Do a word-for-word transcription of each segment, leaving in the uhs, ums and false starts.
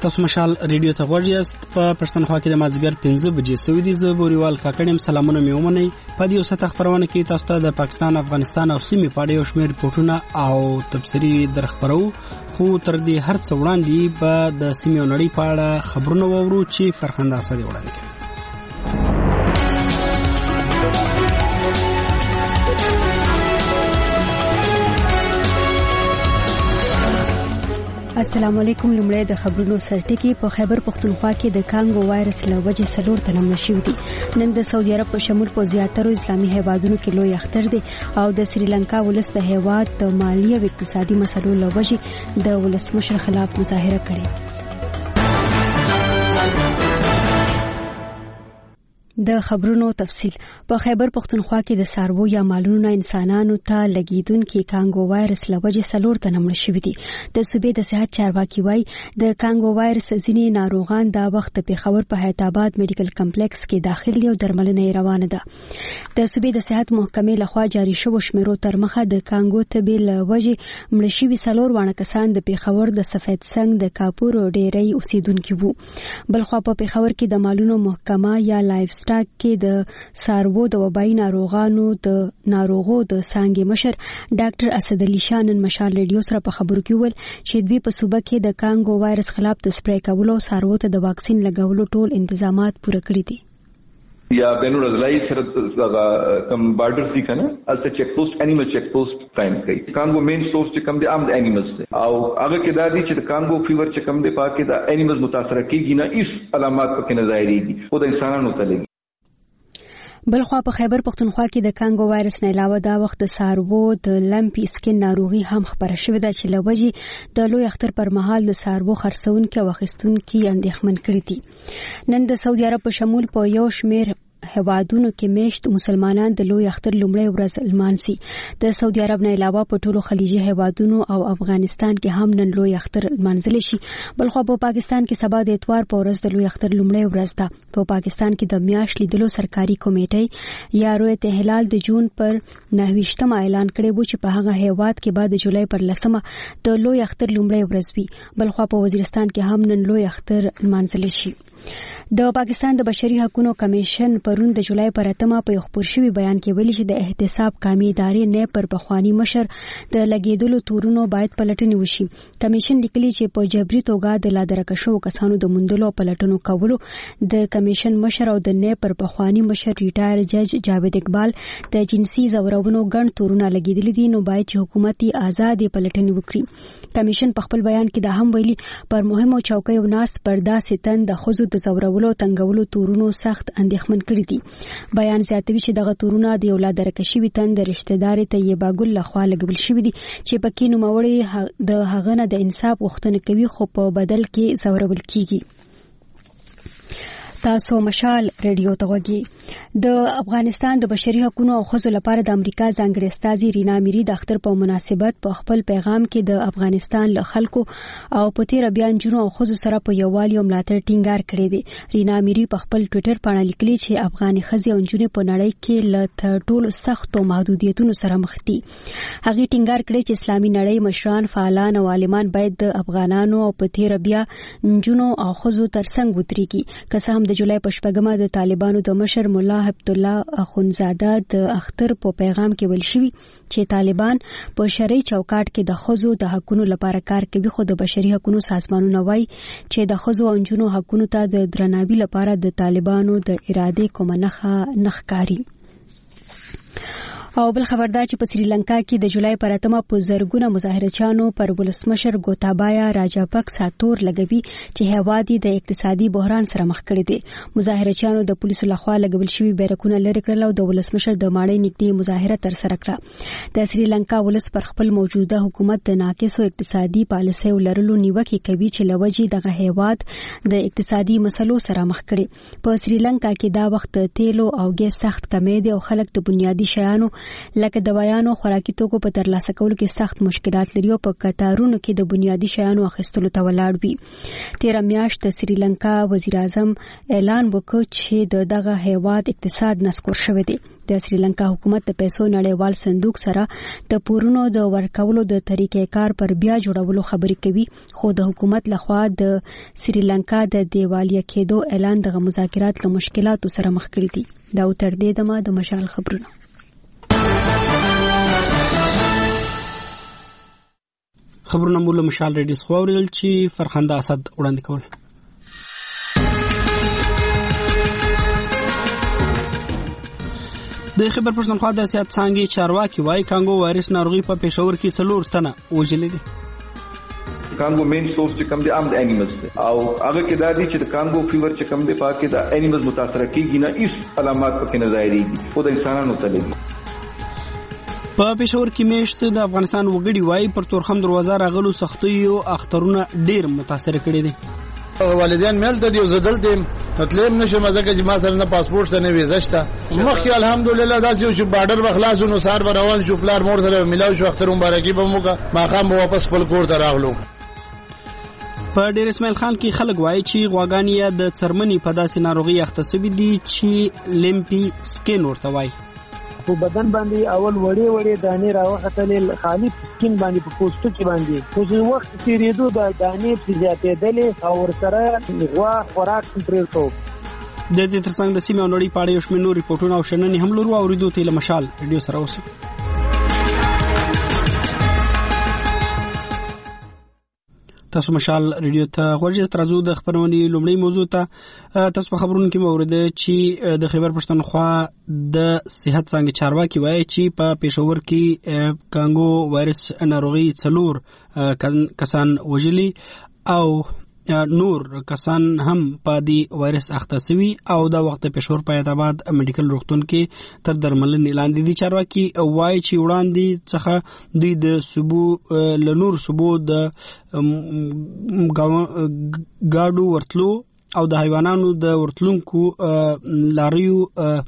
تاسو مشال ریډیو ته غوږ یاست. په پښتونخوا کې د مازیګر پنځه بجې سوي دي. زه بوریوال کاکړم. سلامونه مې ومنئ. په دې وسه خبرونه کې تاسو ته د پاکستان، افغانستان او سیمې په اړه یو شمېر ریپورتونه او تبصري درخبرو، خو تر دې هر څه وړاندې به د سیمې او نړۍ په اړه خبرونه واورو چې فرخنده اسد وړاندې کوي. السلام علیکم. لمړی د خبرونو سرټکی. په خیبر پختونخوا کې د کانګو وایرس له وجې څلور تنه مړه شوي دي. نن د سعودي عرب په شمول په زیاترو اسلامي هیوادونو کې لوی اختر دی او د سریلانکا ولس د هیواد د مالی او اقتصادي مسلو له وجې د ولسمشر خلاف مظاهره کړې. د خبرونو تفصیل. په خیبر پختونخوا کې د سارو یا مالونو انسانانو ته لګیدونکي کانګو وایرس له وجې څلور تنه مړه شوي دي. د صوبې د صحت چارواکي وایي د کانګو وایرس ځینې ناروغان دا وخت د پیښور په حیات آباد میډیکل کمپلیکس کې داخل دي او درملنه یې روانه ده. د صوبې د صحت محکمې لخوا جاري شوو شمیرو تر مخه د کانګو تبې له وجې مړه شوي څلور واړه کسان د پیښور د سفید سنگ د کاپور ډیری اوسیدونکي وو. بلخوا په پیښور کې د مالونو محکمه یا لایف سټاک کې د سارو د وبایي ناروغانو د ناروغو د څانګې مشر ډاکټر اسد علي شاه نن مشال ریډیو سره په خبرو کې وویل چې دوی په صوبه کې د کانګو وایرس خلاف د سپری کولو او سارو ته د واکسین لګولو ټول انتظامات پوره کړي دي. یا بین الرضائی سره کم بارډر دي کنه الته چیک پوسټ انیمل چیک پوسټ قائم کړي. کانګو مین سورس چې کم دي عام د انیملز دي او هغه کې دا دي چې د کانګو فیور چې کم دي پاکه د انیملز متاثر کیږي نه، هیڅ علامات پکې نه ظاهريږي او د انسانانو ته لګي. بلخوا په خیبر پختونخوا کې د کانګو وایرس نه علاوه دا وخت د سارو د لمپی سکین ناروغي هم خبره شوې ده چې له وجې د لوی اختر پر مهال د سارو خرڅونکو او اخیستونکو اندېښمن کړي دي. نن د سعودي عرب په شمول په یو شمېر هیوادونو کې میشت مسلمانان د لوی اختر لومړی ورځ لمانځي. د سعودي عرب نه علاوه په ټولو خلیجي هیوادونو او افغانستان کې هم نن لوی اختر لمانځل شي. بلخوا په پاکستان کې سبا د اتوار په ورځ د لوی اختر لومړی ورځ ده. په پاکستان کې د میاشت لیدلو سرکاري کمیټې یا رویت هلال د جون پر نهویشتمه اعلان کړی و چې په هغه هیواد کې بعد د جولای پر لسمه د لوی اختر لومړی ورځ وي. بلخوا په وزیرستان کې هم نن لوی اختر لمانځل شي. د پاکستان د بشري حقوقو کمیشن پرون د جولای پر اتمه په خبر شوی بیان کې ویلي چې د احتساب کامي ادارې نه پر بخوانی مشر د لګیدلو تورونو باید پلټنې وشي. کمیشن لیکلي چې په جبري توګه د لادرکه شو کسانو د مندلو پلټنو کولو د کمیشن مشر او د نه پر بخوانی مشر ریټایر جج جاوید اقبال د جنسي زورونو ګڼ تورونه لګیدلي دي، نو باید چې حکومتي آزادي پلټنې وکړي. کمیشن په خپل بیان کې دا هم ویلي پر مهمو چوکیو ناس پردا ستن د خزو د زورونو تنګولو تورونو سخت اندېښمن کړي دي. بیان زیاتوي چې دغه تورونه د یو لادرکه شوي تن د رشتہ داري طیبه ګل لخوا لګول شوي دي چې پکې نوموړی د هغه نه د انصاف غوښتنه کوي خو په بدل کې زورول کیږي. تاسو مشال ریډیو ته وګورئ. د افغانستان د بشري حقوقو او ښځو لپاره د امریکا ځانګړې استازي رینا میری د اختر په مناسبت په خپل پیغام کې د افغانستان له خلکو او په تیر بیا نجونو او ښځو سره په یووالي او ملاتړ ټینګار کړی دی. رینا میری په خپل ټوئیټر باندې لیکلي چې افغاني ښځې او نجونې په نړۍ کې له ټولو سختو محدودیتونو سره مخ دي. هغه ټینګار کړی چې اسلامي نړۍ مشران، فعالان او عالمان باید د افغانانو او په تیر بیا نجونو او ښځو ترڅنګ ودرېږي. که څه هم د جولای په شپږمه د طالبانو د مشر مولا حبیب الله اخونزاده د اختر په پیغام کې ویل شوی چې طالبان په شرعي چوکاټ کې د ښځو د حقوقو لپاره کار کوي، خو د بشري حقوقو سازمانونه وایي چې د ښځو او نجونو حقوقو ته د درناوي لپاره د طالبانو د ارادې کومه نښه نه ښکاري. او بل خبردار چې په سریلانکا کې د جولای پر اتمه په زرګونه مظاهرچیانو پر ولسمشر ګوتابایا راجاپکسا تور لګوي چې هیواد د اقتصادي بحران سره مخ کړی دی. مظاهرچیانو د پولیسو لخوا لګول شوي بیرکونه لرې کړل او د ولسمشر د ماڼۍ نږدې مظاهره ترسره کړه. د سریلانکا ولس پر خپل موجوده حکومت د ناقصو اقتصادي پالیسیو لرلو نیوکه کوي چې لوجې دغه هیواد د اقتصادي مسلو سره مخ کړي. په سریلانکا کې دا وخت تیلو او ګیس سخت کمی دی او خلک د بنیادي شیانو لکه دوايانو خوراکي توکو په ترلاسه کولو کې سخت مشکلات لري او په قطارونو کې د بنیادي شیانو اخیستلو ته ولاړ وي. تیر میاشت د سریلانکا وزیر اعظم اعلان وکړ چې د دغه هیواد اقتصاد نسکور شوی دی. د سریلانکا حکومت د پیسو نړیوال صندوق سره د پورونو د ورکولو د طریقې کار پر بیا جوړولو خبرې کوي، خو د حکومت لخوا د سریلانکا د دیوالیا کېدو اعلان دغه مذاکرات له مشکلاتو سره مخ کړي دي. دا تر دې دمه د مشال خبرونه. خبرونه مو له مشال ریډیو خو اورېدل چې فرخنده اسد وړاندې کول. د خبر پښتونخوا د سیاست څنګه چارواکي وايي کانګو وایرس ناروغي په پېښور کې څلور تنه وژلې دي. کانګو مین سورس چې کوم دي عام د انیملز دي او هغه کې دا دي چې د کانګو فیور چې کوم دي پاکه د انیملز متاثر کیږي نه، هیڅ علامات پکې نه ظاهريږي او د انسانانو ته لګي. په پېښور کې میشت د افغانستان وګړي وايي پر تورخم دروازه راغلو سختي او اخترونه ډیر متاثر کړي دي. والدین مل ته دی زدل دي مطلب نشه مزه چې ما سره نه پاسپورت نه ویزا شته. مخکې الحمدلله داسې چې بارډر بخلاص نو سار روان شو، پلار مور سره ملاو شو، اختر مبارکي به موګه ما خام واپس خپل کور ته راغلو. په ډیر اسماعیل خان کې خلک وایي چې غواګانې د څرمنې په داسې ناروغي اخته شوي دي چې لیمپي سکین ورته وایي. په بدن باندې اول وړې وړې دانې راوختلې، خالي سکین باندې په پوستو کې باندې خو چې وخت تیرېدو د دانې زیاتېدلې او ورسره غوا خوراک پرې شو. د دې ترڅنګ د سیمې او نړۍ په اړه یو شمېر نور ریپورټونه او شننې هم لرو، اورېدو ته له مشال ریډیو سره اوسئ. تاسو مشال ریډیو ته غوړځئ. ترازو د خبرونې لومړی موضوع ته تاسو په خبرونو کې موریده چې د خیبر پښتونخوا د صحت څنګه چارواکي وایي چې په پېښور کې کانګو وایرس ناروغي څلور کسان وژلي او نور کسان هم په دې وایرس اخته شوي او دا وخت پېښور په حیدرآباد میډیکل روغتون کې تر درملنې لاندې دي. چارواکي وایي چې وړاندې څخه دوی د صوبو له نور صوبو د ګاډو ورتلو او د حیواناتو د ورتلونکو لاریو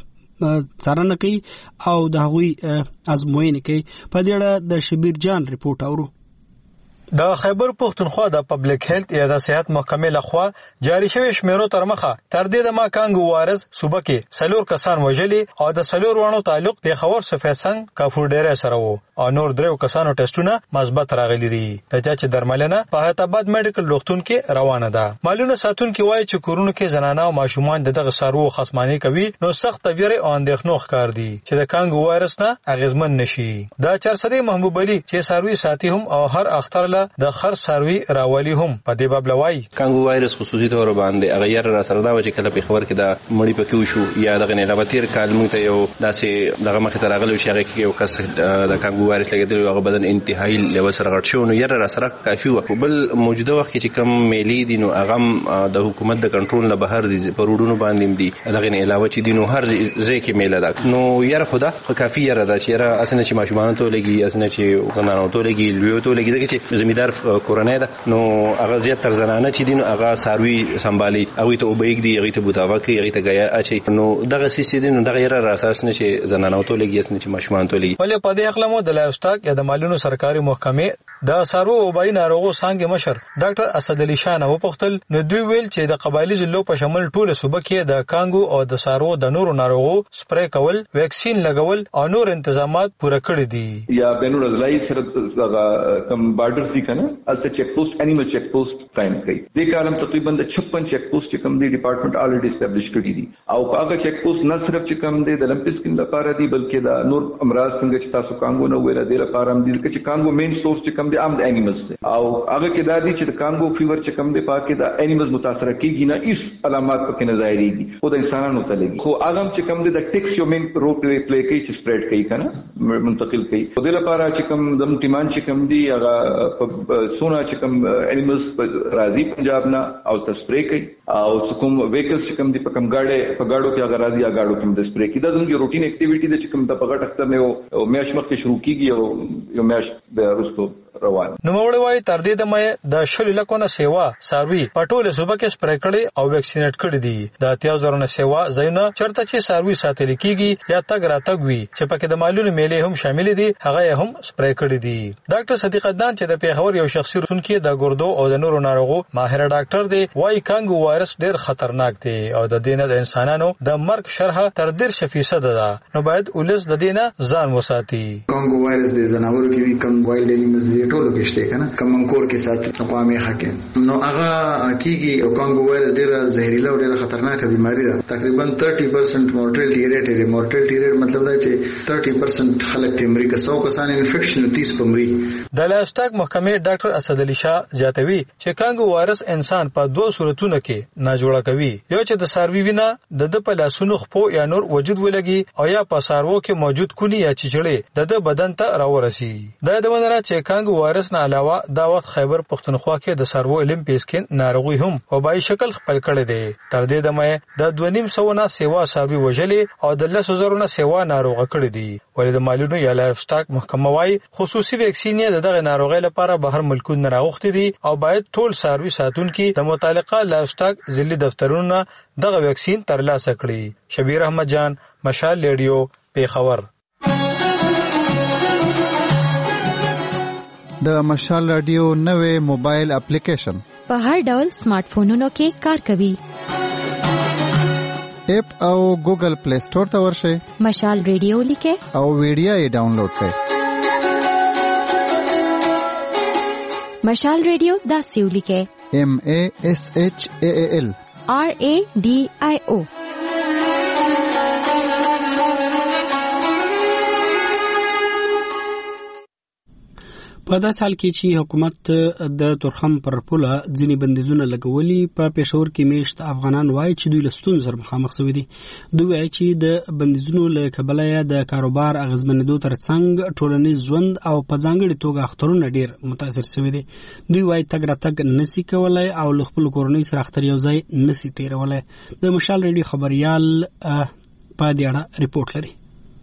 څارنه کوي او د هغوی ازموینې کوي. په دې اړه د شبیر جان ریپورت اورو. د خیبر پښتونخوا د پبلک هیلث یا د صحت محکمې لخوا جاری شوی شمیرو تر مخه تر دې د ما کانګو وایرس صوبه کې سلور کسان وژلي او د سلور وانو تعلق پیښور سفیدسنګ کافور ډیره سره وو او نور درو کسانو ټیسټونه مثبت راغلي دي. د چا چې درملنه په حیدرآباد میډیکل روغتون کې روانه ده. معلومه ساتونکو وایي چې کورونو کې زنانه او ماشومان دغه سارو خصمانه کوي نو سخت تبیره او اندېښنو ښکار دي چې د کانګو وایرس نه اغیزمن نشي. دا چرسدي محبوب علي چې ساروي ساتي هم او هر اختر د خر سروي راولي هم په دې باب لوي. کانګو وایرس خصوصي تور باندې اغیر را سره دا و چې کله په خبر کې دا مړی پکې وشو یا دغه نه لابتیر کال مونږ ته یو داسې دغه مخ ته راغلی چې هغه کې یو کس د کانګو وایرس لګیدل هغه بدن انتهایی لیول سره غټ شو نو یې را سره کافي و. بل موجوده وخت کې کم میلی دي نو هغه د حکومت د کنټرول نه بهر دي په روډونو باندې دي دغه نه علاوه چې دي نو هر ځای کې میله ده نو یې خدا کافي یې را ده چې را اسنه چې ماشومان ته لګي اسنه چې غنانو ته لګي لوی ته لګي چې زمیدار کورنۍ ده نو هغه زیات تر زنانه چې دین هغه ساروي سنبالي هغه ته وبېګ دی هغه ته بوتاوه کوي هغه ته غیا اچي نو دغه سیستم دین دغه یې را اساس نه چې زنانه ته لګي اسنه چې ماشومان ته لګي. ولې په دې اقلمو د لایفسټاک یا د مالونو سرکاري محکمې د سارو وبای ناروغو څنګه مشر ډاکټر اسد علي شاه نو پختل نو دوی ویل چې د قبایلی ضلعو په شمول ټول صوبه کې د کانګو او د سارو د نورو ناروغو سپری کول، ویکسین لګول او نور تنظیمات پوره کړی دي. یا بین الضلعي سره کم بارډر دي کنه الته چیک پوسټ انیمل چیک پوسټ قائم کړي. دې کارم تقریبا د छप्पन چیک پوسټ چې کوم دی ډپارټمنټ الریډي اسټابلیش کړی دي او هغه چیک پوسټ نه صرف چې کوم دی د لمپس کې لپاره دي بلکې د نور امراض څنګه چې تاسو کانګو نو ویل دی لپاره هم دي چې کانګو مین سورس چې کوم دی عام د انیملز دی او هغه کې دا دي چې د کانګو فیور چې کوم دی پاکه د انیملز متاثر کیږي نه، هیڅ علامات پکې نه ظاهريږي او د انسانانو ته لګي. خو هغه چې کوم دی د ټیکس یو مین رول پلی کوي چې سپریډ کوي کنه منتقل کوي. په دې لپاره چې کوم د ټیمان چې کوم دی هغه سونا چې کوم انیملز راځي پنجاب نه او تسپری کوي او کوم ویکلز چې کوم دی په کوم گاډي په گاډو کې هغه راځي یا گاډو کې د سپری کوي. دا زموږ روټین اکټیویټی ده چې کوم د پغټ اختر نه او میاش مخکې شروع کیږي او یو میاش به وروسته روان. نو مړ وای تر دې د مې د شل لکونه سیوا ساروي پټول صوبه کې سپری کړي او ویکسینیټ کړي دي. د اتیا زره نه سیوا زینه چرته چې ساروي ساتل کیږي یا تګ را تګ وي چې پکې د مالونو میلې هم شامل دي هغه هم سپری کړي دي. ډاکټر صدیق عدنان چې د پیښور یو شخصي رسونکي د ګردو او د نورو ناروغو ماهر ډاکټر دی وای کانګو وایرس ډیر خطرناک دی او د دینه د انسانانو د مرګ شرحه تر ډیر فیصد ده. نو باید ولس د دینه ځان وساتي. کانګو وایرس د زناورو کې وی کم وایلډ انیملز دی ټولو کې شته کنه کم منکور کې ساتي قوامي حکم نو هغه کیږي او کانګو وایرس ډیر زهريله او ډیر خطرناک بیماری ده. تقریبا ثلاثين پرسنټ مورټالټي ریټ دی. مورټالټي ریټ مطلب دا چې ثلاثين پرسنټ خلک د امریکا سو کسان انفیکشن تیس پمري. د لایفسټاک محکمې ډاکټر اسد علي شاه زیاتوي چې کانګو وایرس انسان په دوه صورتونو کې ناجوړه کوي. یو چې د ساروي وینه د د په لاسونو خپو یا نور وجود ولګي او یا په سارو کې موجود کونی یا چچړې د د بدن ته راورسي. دا د ونره چې کانګو وایرس نه علاوه دا وخت خیبر پښتونخوا کې د سارو اولمپیسکن ناروغي هم په بای شکل خپل کړي دي. تر دې د مې د دوه نیم سو نه سیوا ساروي وجلې او د لس زره نه سیوا ناروغه کړي دي. ولې د مالونو یا لایف سټاک محکمه وايي خصوصي ویکسین د دغه ناروغي لپاره بهر ملکونو راغوښتي دي او باید ټول ساروي ساتونکو د متعلقه لایف سټاک ځلي دفترونو دغه ویکسین ترلاسه کړي. شبیر احمد جان، مشال ریډیو، پیښور. د مشال رادیو نوې موبایل اپلیکیشن په هر ډول سمارټ فونونو کې کار کوي. اپ او ګوګل پلی سٹور ته ورشئ، مشال ریډیو لیکه او ویډیو یې ډاونلوډ کړئ. مشال ریډیو دا سیو لیکه ایم ا اس ایچ ا ال آر ا ډی آی او. په داسې حال کې چې حکومت د تورخم پر پوله ځینې بندیزونه لګولي، په پېښور کې میشت افغانان وایي چې دوی له ستونزو سره مخامخ شوي دي. دوی وایي چې د بندیزونو له کبله یې د کاروبار اغېزمنېدو ترڅنګ ټولنیز ژوند او په ځانګړې توګه اخترونه ډېر متاثر شوي دي. دوی وایي تګ راتګ نسي کولی او له خپلو کورنیو سره اختر یو ځای نسي تېرولی. د مشال ریډیو خبریال په دې اړه رپورټ لري.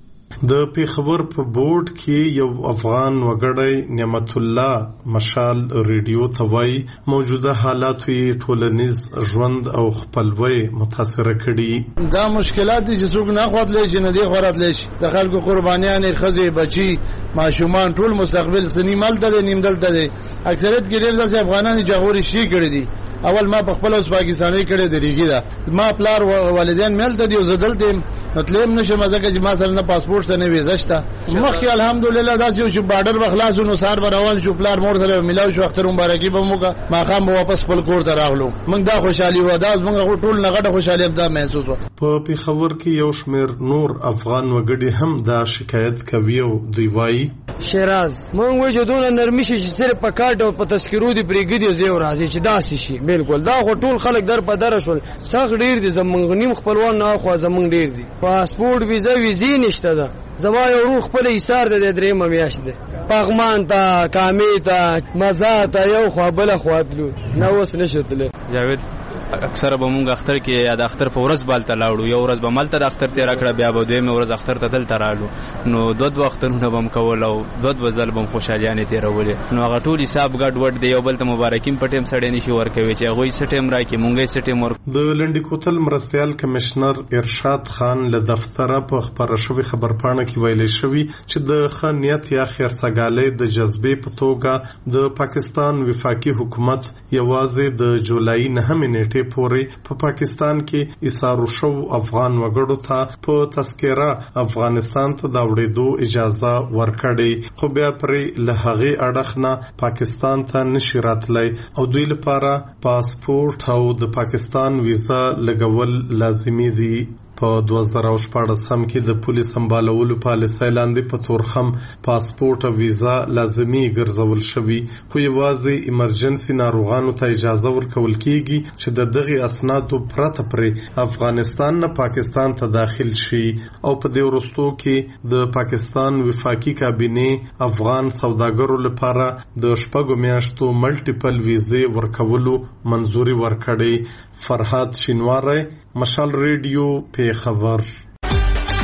د پیښور په بورډ کې یو افغان وګړی نعمت الله مشال ریډیو ته وایي موجوده حالات یې ټولنیز ژوند او خپلوي متاثر کړي. دا مشکلات دي چې څوک نه خواتلی شي، نه دی خواتلی شي. د خلکو قربانیانې، ښځې، بچي، ماشومان ټول مستقبل سنی مال ته دي، نیم دلته دي. اکثریت کې ډېر داسې افغانان چې هغوی شي کړي دي. اول ما په خپل اوس پاکستاني کړي د ریګي دا ما پلار والدین ملته دی او زدل دي مطلب نشم ځکه چې ما سره نه پاسپورت نه ویزا شته. مخکې الحمدلله داسې یو چې بارډر بخلاص نو سار روان شو، پلار مور سره ملاو شو، اختر مبارکي به موږ ما خام واپس خپل کور ته راغلو. موږ دا خوشحالي و دا موږ ټول نه غټه خوشحالي دا محسوس و. په پیښور کې یو شمېر نور افغان وګړي هم دا شکایت کوي او دوی وایي شیراز مونږ وایو دونه نرمي شي چې صرف په کارت او په تذکرو دی پرېږدي زیو راځي چې داسې شي. بالکل دا خو ټول خلک در په در شول. سخت ډیر دي زمونږ نیم خپلوان نه خو زمونږ ډیر دي. پاسپورت ویزا ویزي نشته ده. زما یو روح خپل ایثار ده درې میاشت ده. پغمان ته کامی ته مزه ته یو خو بل خو اتلو نه اوس نشتله. جاوید اکثر به مونږ اختر کې یا د اختر په ورځ بالته لاړو، یو ورځ به ملته د اختر تیر کړه، بیا به دوی مې ورځ اختر ته دلته رالو. نو دوه دوه اخترونه به کول او دوه دوه ځل به خوشالیانې تیرولې. نو هغه ټول حساب ګډ وډ دی، یو بل ته مبارکیم په ټیم سړی نشي ورکوي چې هغه یې سټیم راکې مونږ یې سټیم ور. د لنډی کوتل مرستيال کمشنر ارشاد خان له دفتره په خبره شوی خبرپاڼه کې ویلي شوی چې د خنیت یا خیرسګالۍ د جذبې په توګه د پاکستان وفاقي حکومت یوازې د جولای نهمې نیټې پورې په پاکستان کې ایثار شو افغان وګړو ته په تذکره افغانستان ته د وړېدو اجازه ورکړې، خو بیا پرې له هغې اړخ نه پاکستان ته نشي راتلی او دوی لپاره پاسپورت او د پاکستان ویزا لګول لازمي دي. په دوه زره شپاړسم کې د پولیس سمبالولو پالیسۍ لاندې په تورخم پاسپورت او ویزا لازمي ګرځول شوي، خو یوازې ایمرجنسي ناروغانو ته اجازه ورکول کیږي چې د دغه اسنادو پرته پرې افغانستان نه پاکستان ته داخل شي. او په دې وروستو کې د پاکستان وفاقي کابینې افغان سوداګرو لپاره د شپږو میاشتو ملټیپل ویزې ورکولو منظوري ورکړې. فرهاد شینواری، مشال ریډیو، پیښور.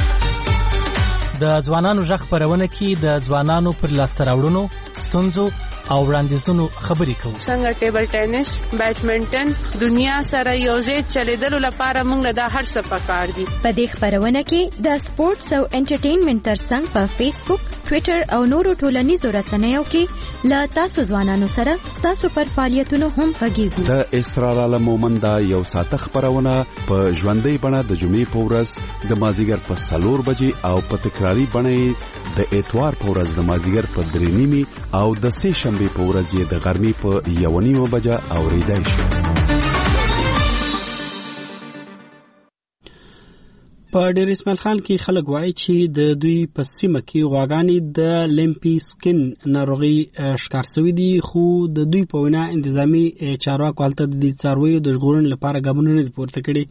د ځوانانو ژغ خپرونه کې د ځوانانو پر لاسته راوړنو، ستونزو او وړاندیزونو خبرې کوو. څنګه ټیبل ټینس، بیډمنټن، دنیا سره یوځای چلیدلو لپاره موږ د هر څه پکار دي. په دې خبرونه کې د سپورتس او انټرټینمنټ ترڅنګ په فیسبوک، ټوئیټر او نورو ټولنیزو رسنیو کې لا تاسو ځوانانو سره تاسو پر فعالیتونو هم غږیږو. د اسرار عالم مومند یو ساعت خبرونه په ژوندۍ بڼه د جمعې په ورځ د مازیګر په څلور بجې او په تکراری بڼه د اتوار په ورځ د مازیګر په درې نیمې او د سه شنبه په ورځ د غرمې په یو نیمه بجه اوریدای شي. په ډیر اسماعیل خان کې خلک وایي چې د دوی په سیمه کې غواګانې د لیمپي سکن ناروغي ښکار شوې دي، خو د دوی په وینا انتظامی چارواکو هلته د دې څارویو د ژغورنې لپاره ګامونه نه پورته کړي.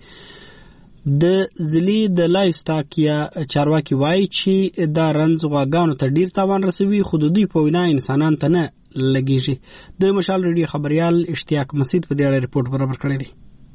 د ځلې د لایف سټاک یا چارواکي وایي چې دا رنځ غواګانو ته ډیر تاوان رسوي، خو د دوی په وینا انسانان ته نه لګیږي. د مشال ریډیو خبريال اشتیاق مسعود په دې اړه ریپورت برابر کړی دی.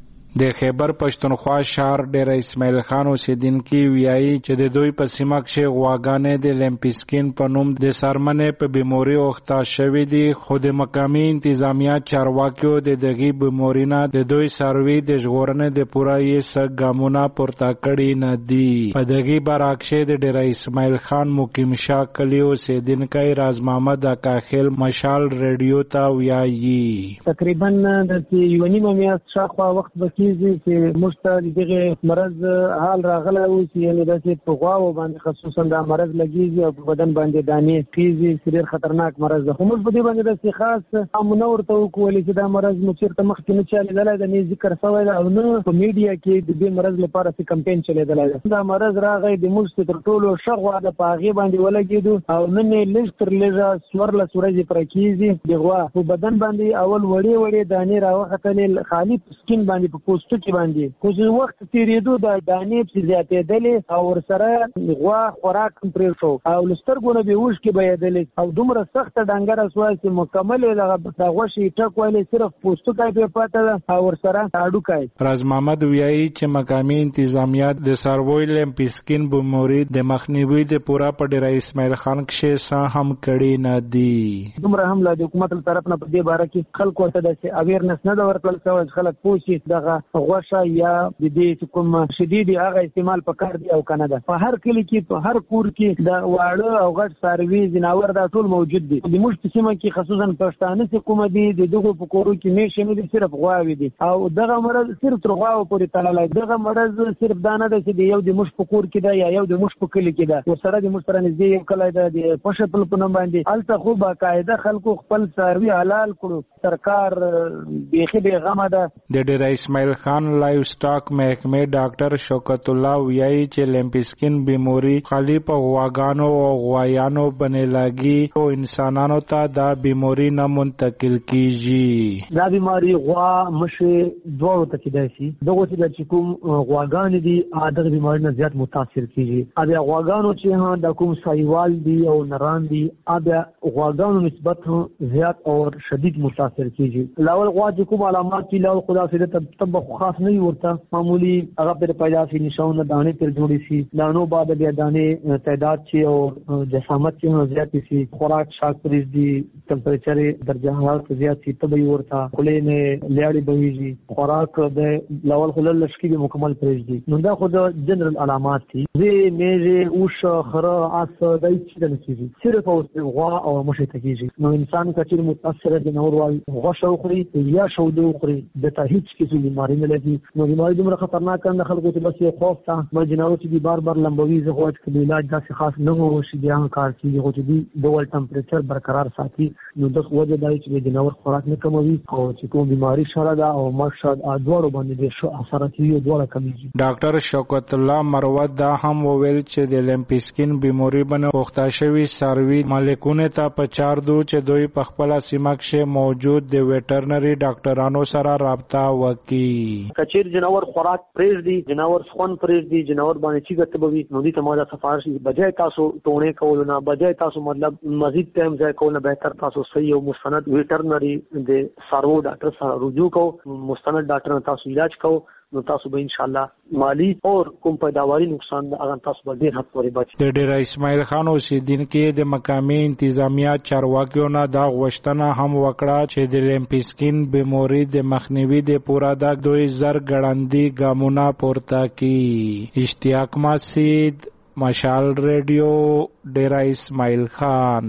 د خیبر پښتونخوا شهر ډیر اسماعیل خان اوسیدونکي ویایي چې د دوی په سیمه کې غواګانې د لیمپسکین په نوم د سرمنې په بیموري اوخته شوې دي، خو د مقامي انتظامیه چارواکیو د دغه بیموري نه د دوی سروي د ژغورنې د پوره یې سګ ګامونه پورته کړي نه دي. په دغه برعکس د ډیر اسماعیل خان مقیم شاه کلی اوسیدونکي راز محمد اکاخیل مشال ریډیو ته ویایي تقریبا د یو نیمه میاشت شاوخوا وخت به چې موږ ته دغه مرض حال راغلی و چې یعنې داسې په غواو باندې خصوصا دا مرض لګېږي او په بدن باندې دانې کېږي چې ډېر خطرناک مرض ده. خو موږ په دې باندې داسې خاص امونه ورته وکولې چې دا مرض مو چېرته مخکې نه چلېدلی ده، نه ذکر شوی ده او نه په میډیا کې د دې مرض لپاره څه کمپین چلېدلی ده. دا مرض راغی د موږ تر ټولو ښه غوا ده، په هغې باندې ولګېدو او نن یې لږ تر لږه څوارلس ورځې پوره کېږي. د غوا په بدن باندې اول وړې وړې دانې راوختلې، خالي سکین باندې په پوستو کې باندې خو چې وخت تېرېدو د دانې پسې زیاتېدلې او ورسره غوا خوراک هم پرې شو او له سترګو نه بې اوښکې بهېدلې او دومره سخته ډنګره شوه چې مکمل یې دغه غوښې ټک ویلې، صرف پوستکی پرې پاته ده او ورسره هډوکی. راز محمد ویایي چې مقامي انتظامیه د څارویو لیمپسکین بیموري د مخنیوي د پوره په ډېر اسماعیل خان کښې څه هم کړي نه دي. دومره هم له د حکومت له طرف نه په دې باره کې خلکو ورته داسې اویرنس نه ده ورکړل شوی چې خلک پوه شي دغه غوښه یا د دې کوم شدید هغه استعمال پکار دی او کنه ده. په هر کلی کې په هر کور کې د واړه او غټ څاروي ځناور دا ټول موجود دي. د موږ په سیمه کې خصوصا پښتانه چې کوم دي د دغه په کورو کې میشې نه دي، صرف غواوې دي او دغه مرض صرف تر غواو پورې تړلی. دغه مرض صرف دا نه ده چې د یو د موږ په کور کې ده یا یو د موږ په کلي کې ده، ورسره د موږ سره نږدې یو کلی ده د پشه پل په نوم باندې. هلته خو باقاعده خلکو خپل څاروي حلال کړو، سرکار بیخي بېغمه ده. د ډېر اسماعیل خان لایف سټاک محکمې ډاکټر شوکت الله ویایي چې لیمپسکین بیموري خالی په غواګانو او غوایانو باندې لاګي او انسانانو ته دا بیموري نه منتقل کیږي. دا بیماری غوا مشه دواړو ته کېدای شي. دغه چې کوم غواګان دي دغه بیماری نه زیات متاثر کیږي. بیا غواګانو چې ها د کوم سایوال دي او نران دي بیا غواګانو نسبت زیات او شدید متاثر کیږي. لاول غوا چې کوم علامات دي لاول خدا سره تب خاص نه ورته معمولی هغه پر پیدا شي نشونه دانه پر جوړي شي، دانو بعد بیا دانه تعداد شي او جسامت شي زیات شي، خوراک شاک پریز دي، ټمپریچر درجه حرارت زیات شي، تبي ورته کولې نه لیاړي بويږي، خوراک د لاول خلل لشکې مکمل پریز دي. نو دا خو د جنرال علامات دي. زه میزه اوش خره اس دای چې د نشي صرف او غوا او مشه تکیږي. نو انسان کچې متاثر دي نور وال غوا شوخري یا شودو خوري د ته هیڅ کیسه بیماری نه لګي. نو بیماری دومره خطرناک ده خلکو ته بس یو خوف ته ما جناو چې بار بار لمبوي زه غواړم چې علاج داسې خاص نه وو شي بیا کار کیږي خو چې دی ډول ټمپریچر برقرار ساتي. نو د وجه دای چې جناور خوراک نه کموي او چې کوم بیماری شره ده او مرشد ادوړو باندې د شو اثرات یې ډول کمیږي. ډاکټر شوکت الله مروت دا هم وویل چې د لیمپسکین بیماری باندې وخته شوی سروي مالکونه ته په چار دو چې دوی په خپل سیمه کې موجود د ویټرنری ډاکټرانو سره رابطه وکړي. کچیر جناور خوراک پریز دي، جناور سخن پریز دي، جناور باندې چې ګټبوي نو دي ته ماده سفارش بجای تاسو ټونه کول نه، بجای تاسو مطلب مزید ټایم ځای کول نه، بهتر تاسو صحیح او مستند ویټرنری د سارو ډاکټر سره رجوع کو، مستند ډاکټر تاسو علاج کو. نو تاسو به ان شاء الله مالی او کوم پیداواري نقصان هغه تاسو به ډیر حد پورې بچ. د ډیر اسماعیل خان اوسیدونکو د مقامی انتظامیه چارواکیو نه دا غوښتنه هم وکړه چې د لیمپسکین بیماری د مخنیوي د پوره د دوی زر ګړندی ګامونه پورته کړي. اشتیاق مسعود، مشال ریډیو، ډیر اسماعیل خان.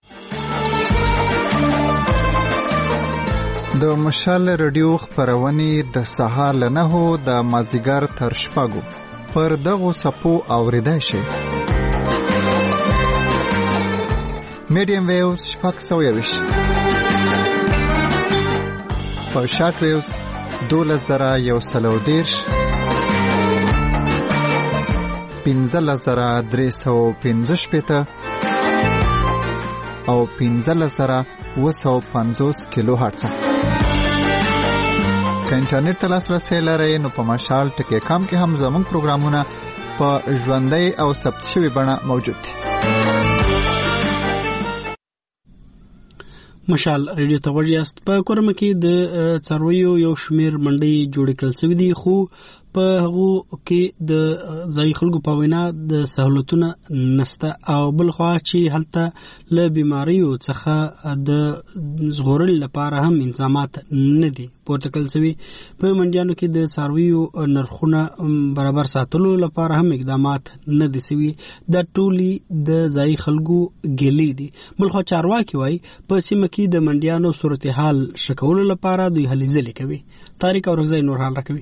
د مشال ریډیو خبرونه د سهار له نهو د مازیګر تر شپږو پر دغو صفو اوریدای شي. میډیم ویوز شپږ سوه یویشت، په شارټ ویوز دولس زره یو سل او دېرش، پنځلس زره درې سوه پنځه شپېته او پنځلس زره اوه سوه پنځوس کیلو هرتز. که انټرنیټ ته لاسرسی لرئ نو په مشال ټکی کام کې هم زموږ پروګرامونه په ژوندۍ او ثبت شوي بڼه موجود دي. مشال ریډیو ته غوږ یاست. په کورم کې د څارویو یو شمیر منډي جوړ کړل شوی دي، خو په هغه کې د ځای خلکو په وینا د سہولتونه نسته او بل خو چې هلته له بیماریو څخه د ژغورل لپاره هم انتظامات نه دي پورته کړل شوی. په منډیانو کې د څارویو نرخونه برابر ساتلو لپاره هم اقدامات نه دي شوي. د ټولي د ځای خلکو ګلې دي. بل خو چارواکي وای په سیمه کې د منډیانو صورتحال شکولو لپاره دوی هلې ځلې کوي. تاریخ او رغزای نور حال راکوي.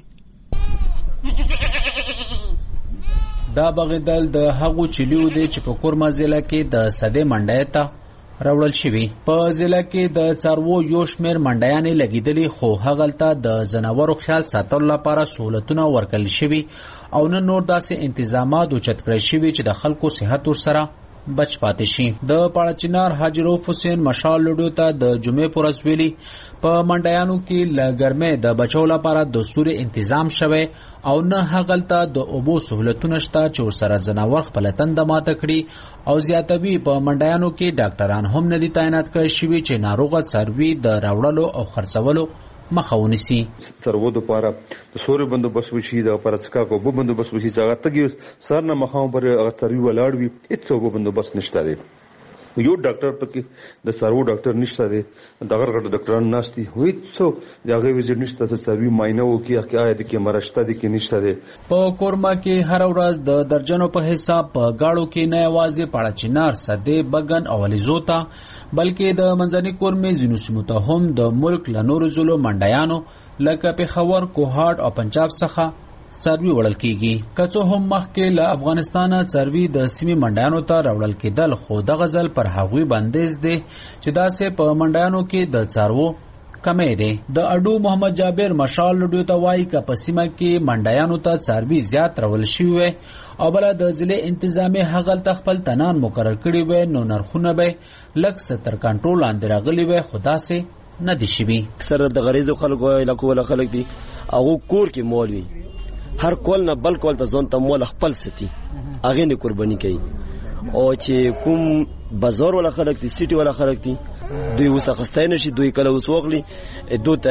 دا بغدل د هغو چلیو دی چې په کورما ضلع کې د صدې منډای ته راوړل شوی. په ضلع کې د څاروو یو شمیر منډیانې لګیدلې، خو هغلته د زناورو خیال ساتلو لپاره سہولتونه ورکړل شوي او نه نور داسې انتظامات اوچت کړل شوي چې د خلکو صحت ورسره بچ پاتې شي. د پاړچینار حاجی روف حسین مشال لډو ته د جمعې پر ورځ ویلي په منډیانو کې ل ګرمه د بچو لپاره د سوري تنظیم شوه او نه هغلته د اوبو سہولتونه شته چې ورسره زناور خپل تند ماته کړي او زیاتوي. په منډیانو کې ډاکټران هم نه دي تعینات کړي شوي چې ناروغه څاروي د راوړلو او خرڅولو مخاوني سي. څرو د پاره د سوري بندوبست وشي، د پرڅکا کو بو بندوبست وشي، ځکه تګي سرنه مخاو پر هغه څاروي ولاړ وي، هیڅ بو بندوبست نشته دی. یو ډاکټر پکې د سارو ډاکټر نشته دی، دغه غټ ډاکټران ناشتي هیڅ دغه ویزټ نشته چې سروي ماینه وکي چې آیا د کې مرشته دي کې نشته دی. په کورما کې هر ورځ د درجنو په حساب په گاړو کې نه یوازې پاړچینار، صدې، بګن او الیزوتا بلکې د منځني کورمې ځینو سیمو ته هم د ملک له نورو ضلعو منډیانو لکه پېښور، کوهاټ او پنجاب څخه څاروي وړل کیږي. کڅو هم مخکې له افغانستانه څاروي د سیمې منډیانو ته راوړل کېدل، خو دغه ځل پر هغوی بندیز دی چې داسې په منډیانو کې د څاروو کمې دی. د اډو محمد جابر مشال لډو ته وایي که په سیمه کې منډیانو ته څاروي زیات راول شوي وي او بل د ضلع انتظامیه هغه خپل تنان مقرر کړي وي نو نرخونه به لږ ستر کنټرول لاندې راغلي وي، خو داسې نه دي شوي. اکثر د غریزو خلکو علاقو ولا خلک دي هغه کور کې مول وي، هر کول نه بل کول ته ځون ته مول خپل ستي هغه نه قرباني کوي. او چې کوم بازار ولا خلک دي، سيټي ولا خلک دي، دوی وسه خستای نشي، دوی کله وسوغلي دوته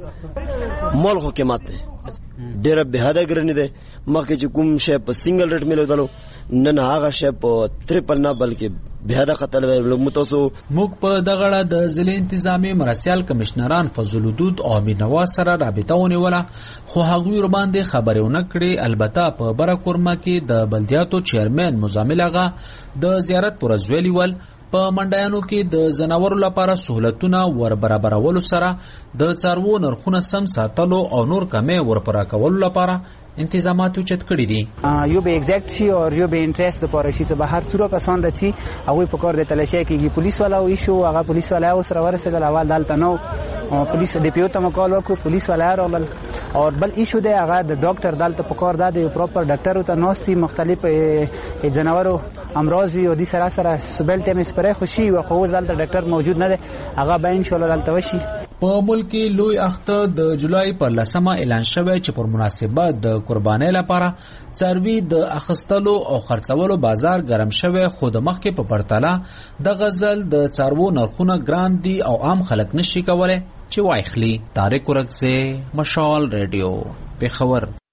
مول حکومت ډېر به حدا ګرنی ده. مخکې چې کوم شی په سنگل ریټ ملو دلو نه نه هغه شی په ټریپل نه بلکې به حدا خطر متوسو. موږ په دغړه د ضلع انتظامی مرسیال کمشنران فضل الدود او امیر نواز سره رابطه ونیوله، خو هغوی ور باندې خبرونه کړې. البته په برکورما کې د بلدیاتو چیرمن مزامل هغه د زیارت پر ځویلی ول په منډیانو کې د زناورو لپاره سہولتونه ور برابرولو سره د څاروو نرخونه سم ساتلو او نور کمې ور پرا کولو لپاره انتظامات اوچت کړي دي. یو به ایگزیکټ شي او یو به انټرست لپاره شي چې به هر څوره کسان د چی هغه په کار د تلاشي کې پولیس والا وي شو، هغه پولیس والا او سره ورسېدل اول دالته نو پولیس د پیو ته مکال وکړو، پولیس والا راغلل او بل ایشو دی هغه د ډاکټر دالته په کار د پراپر ډاکټر ته نوستي مختلف جناورو امراض وي او د سره سره سبل ټیم سپری خوشي او خو دالته ډاکټر موجود نه دی، هغه به ان شاء الله دالته وشي. په ملک لوی اخته د جولای پر لسمه اعلان شوی چې پر مناسبت د قربانۍ لپاره څاروي د اخستلو او خرڅولو بازار ګرم شوی، خو د مخکې په پرتله د غزل د څاروو نرخونه ګران دي او عام خلک نشي کولای چې وایخلي. طارق ورکزه، مشال ریډیو، پېښور.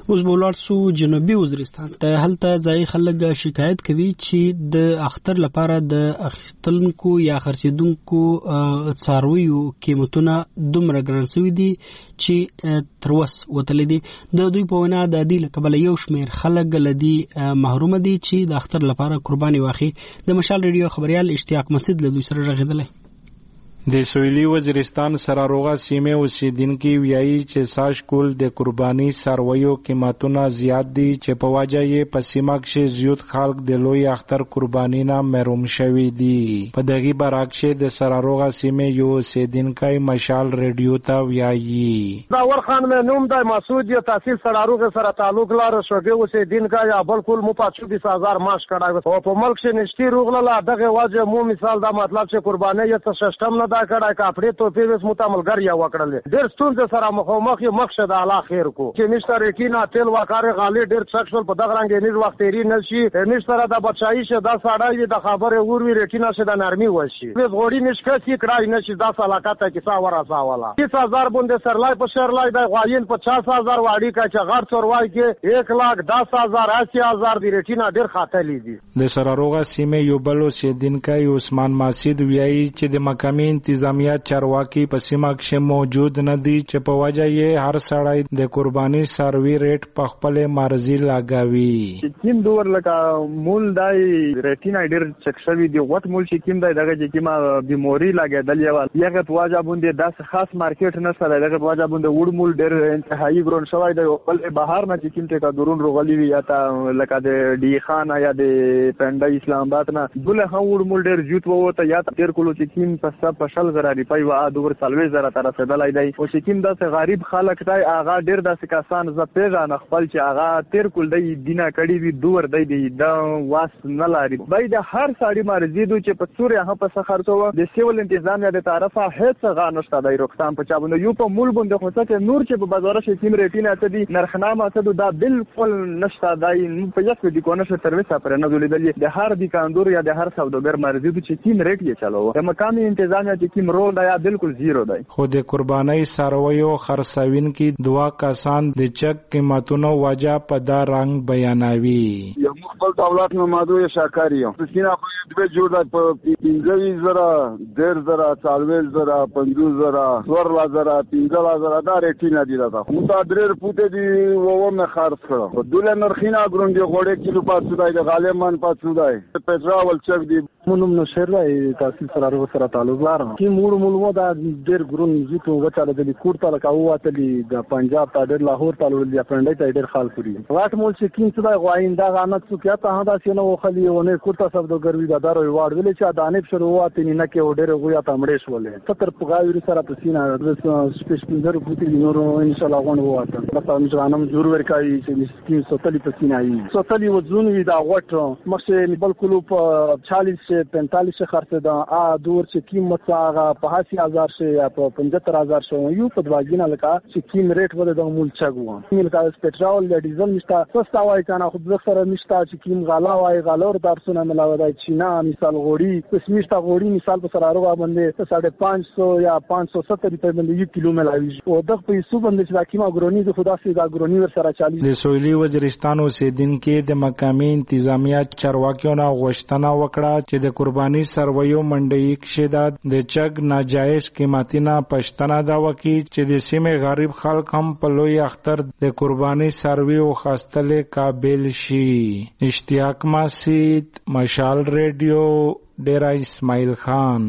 اوس بولار سو جنوبي وزیرستان ته هلته ځای خلک شکایت کوي چې د اختر لپاره د اخیستونکو یا خرڅیدونکو څارویو قیمتونه دومره ګران شوي دي چې تر اوسه وتلي دي. د دوی په وینا د دې له کبله یو شمېر خلک له دې محروم دي چې د اختر لپاره قرباني واخلي. د مشال ریډیو خبریال اشتیاق مسعود له دوی سره غږېدلی. د سویلي وزیرستان سراروغه سیمې اوسیدونکي وایي چې ساش کول د قرباني څارویو قیمتونه زیات دي چې په وجه یې په سیمه کې زیات خلک د لوی اختر قرباني نه محروم شوي دي. په دغه برعکس د سراروغه سیمې یو اوسیدونکی مشال ریډیو ته وایي داور خان مې نوم دی مسعود یو تحصیل سراروغه سره تعلق لري. شوګه اوسیدونکی یا بالکل مو په چوبیس هزار معاش کړای او په ملک کې نشتی روغله دغه وجه مو مثال دا مطلب چې قرباني یو سیستم نه دا کړه کاپړې ته پیوس متعملګر یا وکړل ډېر ستونزې سره مخامخ یو مقصد اعلی خیر کو چې مشتر یقینا تل وکړه غالي ډېر سکسل په دغه رنګ نه وخت یې نه شي مشتر د بچای شه د ساړای د خبره وروري یقینا شه د نرمي وشي وز غوړي نشکسي کړای نشي د سلاکته کې سا ورا والا تیس هزار باندې سرلای په شهرلای د غواین پچاس هزار واړي کا چې غړ څوروای کې یک لاک دس هزار اسی هزار دی یقینا ډېر خاطرلی دي. د سراروغه سیمې یو بل اوسیدونکی عثمان ماسید وایي چې د مقامي انتظامیه چارواکي په سیمه کې موجود نه دي چې په وجه یې هر سړی د قرباني څاروي ریټ په خپل مرزي لګوي. کیم دور لکه مول دای ریټینا ډېر چک شوی دی وټ مول چې کیم دای دغه چې کیما بیموري لګیدل یو یغه په وجه باندې داس خاص مارکیټ نه سره دغه په وجه باندې وډ مول ډېر انتهایی ګرون شوی دی بل بهر نه چې کیم ته کا درون روغلی وی یا تا لکه د ډی خان یا د پنده اسلام آباد نه بل هم وډ مول ډېر جوت وته یا تیر کولو چې کیم په پشل غراری پای و ادور سلوي زره تر رسیدلای دی او چې کیم داسې غریب خلک دی هغه ډېر داسې کسان ز پیژان خپل چې هغه تیر کول دی دینه کړي وی دور دی دی دا واس نه لري بای د هر ساړي مرزي دو چې په سوري هغه په سخرتو د سیول انتظامیه د طرفه هیڅ غانشته دی روکتام په چابونه یو په مول باندې خو څه نور چې په بازار شي تیم ریټینه ته دی نرخنامه ته دا بالکل نشته دی په یو د کونه څه ترویسه پر نه ولیدل د هر دکاندور یا د هر سوداګر مرزي دو چې تیم ریټ یې چلو د مقامي انتظامیه چې تیم رول دی بالکل زیرو دی. خو د قرباني څارویو خرڅوونکي دوا کسان د چک قیمتونو وجه په دا رنګ بیانوي. یو مخبل دولت نمادو شاکاریو سکینه خو دوه جوړ د پنځه زره ډېر زره څلور زره پنځه زره څوار زره پنځه زره دا ریټینه دی دا خو تا درې پوتې دی وونه خرڅ کړو دوله نرخینه ګروندې غوړې کیلو پاتې دی د غالمان پاتې دی پټرول چک دی مونږ نو شهر دی تحصیل سره سره تعلق لرم کی موږ مولمو دا ډېر ګرون زیتو وچاله د کوړه لکه واتلی د پنجاب ته ډېر لاهور ته ول دی پرندای ته ډېر خال کړی واټ مول چې کین څه دا غواین دا غانت څو کیا ته دا سینه وخلی ونه کوړه سب د ګروي دا دارو واړ ویل چې دانې شروع واته نه کې ډېر غویا ته مړې شولې ستر پغاوی سره پسینه د سپیشل پوتې نور ان شاء الله غون واته بس هم ځانم جوړ ورکای چې مسکین سوتلی پسینه ای سوتلی وزون وی دا غټ مخه بالکل په چالیس پینتالیس خرڅه دا ا دور چې قیمت هغه په هسي هزار شه یا په پنځه هزار شه یو په دواګینه لکه چې کیم ریټ ود د مول چغو کیم کا پټرول یا ډیزل نشته سستا وای کنه خو د سره نشته چې کیم غلا وای غلور درسونه ملاوي دای چینا مثال غوړي پسمیشتا غوړي مثال په سره روغه باندې ساڑھے پانچ سو یا پانچ سو ستر روپے باندې یو کیلو ملاوي او دغه په سو باندې چې کیما ګرونی د خدا سي دا ګرونی ور سره چالي د سویلي وزیرستان اوسیدونکو د مقامي انتظامیه چارواکیو نه غوښتنه وکړه چې د قرباني سرویو منډي کې د چګ ناجایز قیمتینا پښتنه دا وکي چې د سیمه غریب خلک هم په لوی اختر د قرباني سروي او خاصتله قابل شي. اشتیاق مسعود مشال ریډیو ډیرا اسماعیل خان.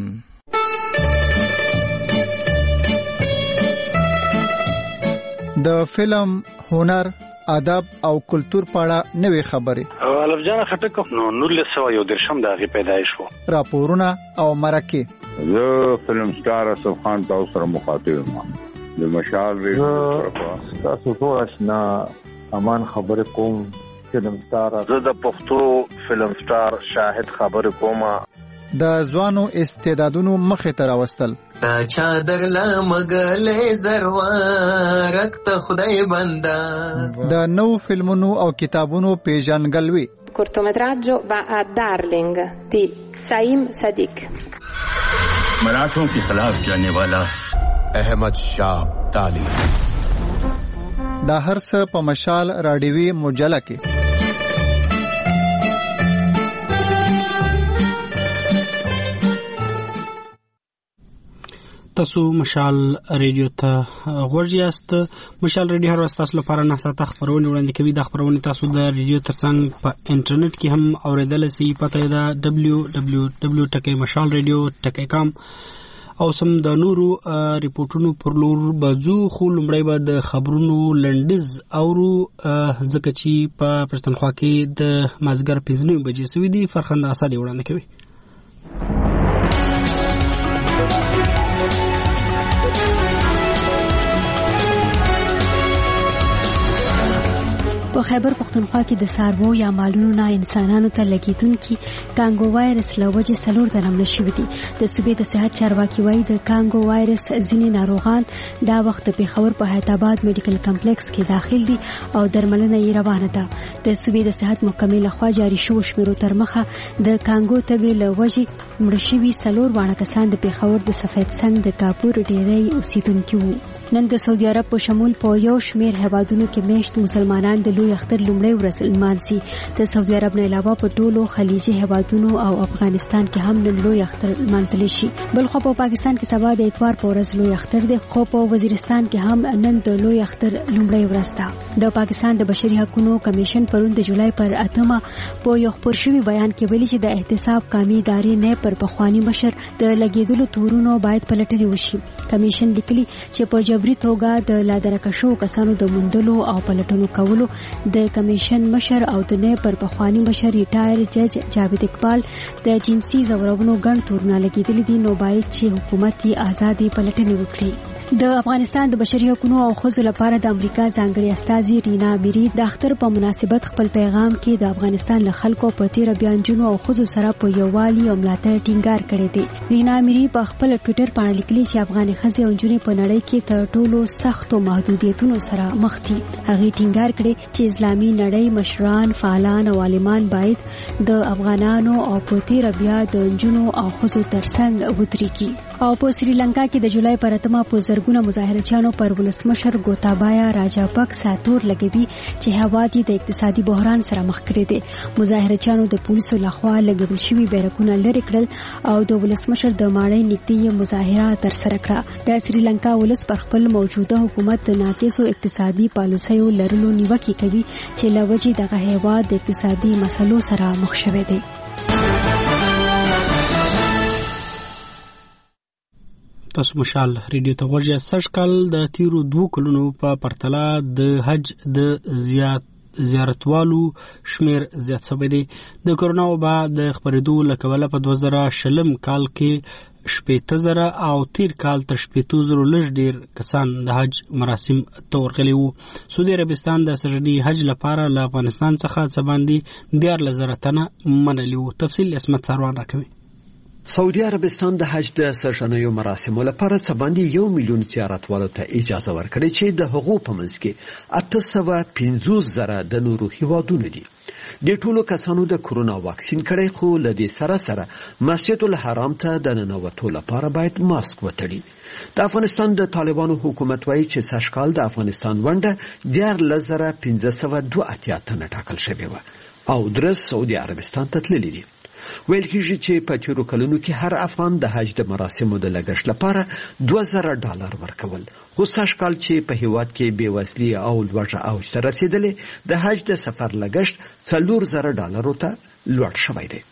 د فلم هنر ادب او کلچر پاړه نوې خبرې الف جان خټک نو نورلس سو یو درشم دغه پیدایش وو راپورونه او مرکه زه فلم سٹار اسف خان تاسو سره مخاطب یم د مشال ریډیو تاسو ټول آشنا امان خبره کوم فلم سٹار زه د پښتو فلم سٹار شاهد خبره کوم د ځوانو استعدادونو مخه تر راوستل تا چادر لا مګلې زروارک ته خدای بندا د نو فلمونو او کتابونو پیژنګلوي cortometraggio va a Darling di Saim Sadiq मराठों के खिलाफ जाने वाला अहमद शाह ताली دا هر څه په مشال راډیوي مجله کې. تاسو مشال ریډیو ته غوږ یاست. مشال ریډیو هر وخت تاسو لپاره نه ساته خبرونه وړاندې کوي. د خبرونه تاسو د ریډیو ترڅنګ په انټرنیټ کې هم اوریدل شي. پته ده دبلیو دبلیو دبلیو ټکی مشال ریډیو ټکی کام. او سم د نورو ریپورتونو پر لور بازو خو لمړی به د خبرونو لنډیز اورو ځکه چې په پښتونخوا کې د مازګر پنځه نیمې بجې سوي دي. فرخنده اسد وړاندې کوي. په خیبر پختونخوا کې د سارو یا مالونو نه انسانانو ته لګیدونکي کانګو وایرس له وجې څلور تنه مړه شوي دي. د صوبې د صحت چارواکي وایي د کانګو وایرس ځینې ناروغان دا وخت د پېښور په حیات آباد میډیکل کمپلیکس کې داخل دي او درملنه یې روانه ده. د صوبې د صحت محکمې لخوا جاري شوو شمیرو تر مخه د کانګو تبې له وجې مړه شوي څلور واړه کسان د پېښور د سفید سنگ د کاپور ډیری اوسیدونکي وو. نن د سعودي عرب په شمول په یو شمیر هیوادونو کې میاشت مسلمانان د لوی اختر لومړی ورځ لمانځي. د سعودي عرب نه علاوه په ټولو خلیجي هیوادونو او افغانستان کې هم نن لوی اختر لمانځل شي. بل خو په پاکستان کې سبا د اتوار په ورځ لوی اختر دی، خو په وزیرستان کې هم نن د لوی اختر لومړی ورځ ده. د پاکستان د بشري حقوقو کمیشن پرون د جولای پر اتمه په یو خبر شوی بیان کې ویلي چې د احتساب کامي ادارې نه پر پخوانی مشر د لګیدلو تورونو باید پلټنې وشي. کمیشن لیکلي چې په جبري توګه د لادرکشو کسانو د موندلو او پلټنو کولو د کمیشن مشر او د نه پر پخوانی مشر ریټایر جج جاوید اقبال د جنسي زورونو ګڼ تورونه لګیدلي دي، نو باید چې حکومت یې آزادي پلټنې وکړي. د افغانستان د بشري حقوقو او ښځو لپاره د امریکا ځانګړي استازي رینا میری د اختر په مناسبت خپل پیغام کې د افغانستان له خلکو په تیر بیانجونو او ښځو سره په یووالي او ملاتړ ټینګار کړی دی. رینا میری په خپل ټوئیټر باندې لیکلي چې افغاني ښځې او نجونې په نړۍ کې تر ټولو سختو محدودیتونو سره مخ دي. هغه ټینګار کړی چې اسلامي نړۍ مشران، فعالان او عالمان باید د افغانانو او په تیر بیا د نجونو او ښځو ترڅنګ ودرېږي. او په سریلانکا کې د جولای پر اتمه په زرګونه مظاهرچیانو پر ولسمشر ګوتابایا راجاپکسا تور لګوي چې هیواد یې د اقتصادي بحران سره مخ کړی دی. مظاهرچیانو د پولیسو لخوا لګول شوي بیرکونه لرې کړل او د ولسمشر د ماڼۍ نږدې مظاهره ترسره کړه. د سریلانکا ولس پر خپل موجوده حکومت د ناقصو اقتصادي پالیسیو لرلو نیوکې کوي چې له وجې دغه هیواد د اقتصادي مسلو سره مخ شوی دی. تاسو مشال ریډیو ته ورجه سږ کال د تیرو دوه کلونو په پرتله د حج د زیات زیارتوالو شمیر زیات شوی دی. د کرونا وبا د خبرېدو له کبله په دوه زره شلم کال کې شپېته زره او تیر کال تر شپېته زره لږ ډیر کسان د حج مراسم ته ورغلي وو. سعودي عربستان د سرحدي حج لپاره له افغانستان څخه څه باندې دیارلس زره تنه منلي وو. تفصیل اسمت سروان راکوي. سعودي عربستان د حج د سرشنیو مراسمو لپاره څه باندې یو میلیون زیارتوالو ته اجازه ورکړي چې د هغو په منځ کې اته سوه پنځوس زره د نورو هیوادونو دي. د ټولو کسانو د کرونا واکسین کړي، خو له دې سره سره مسجد الحرام ته د ننوتو لپاره باید ماسک وتړي. د افغانستان د طالبانو حکومت وایي چې سږ کال د افغانستان ونډه دیارلس زره پنځه سوه دوه اتیا تنه ټاکل شوې وه او درس سعودي عربستان ته تللي دي. ویل کېږي چې په تیرو کلونو کې هر افغان د حج د مراسمو د لګښت لپاره دوه زره ډالر ورکول، خو سږ کال چې په هیواد کې بېوزلي او لوږه اوج ته رسېدلې د حج د سفر لګښت څلور زره ډالرو ته لوړ شوی دی.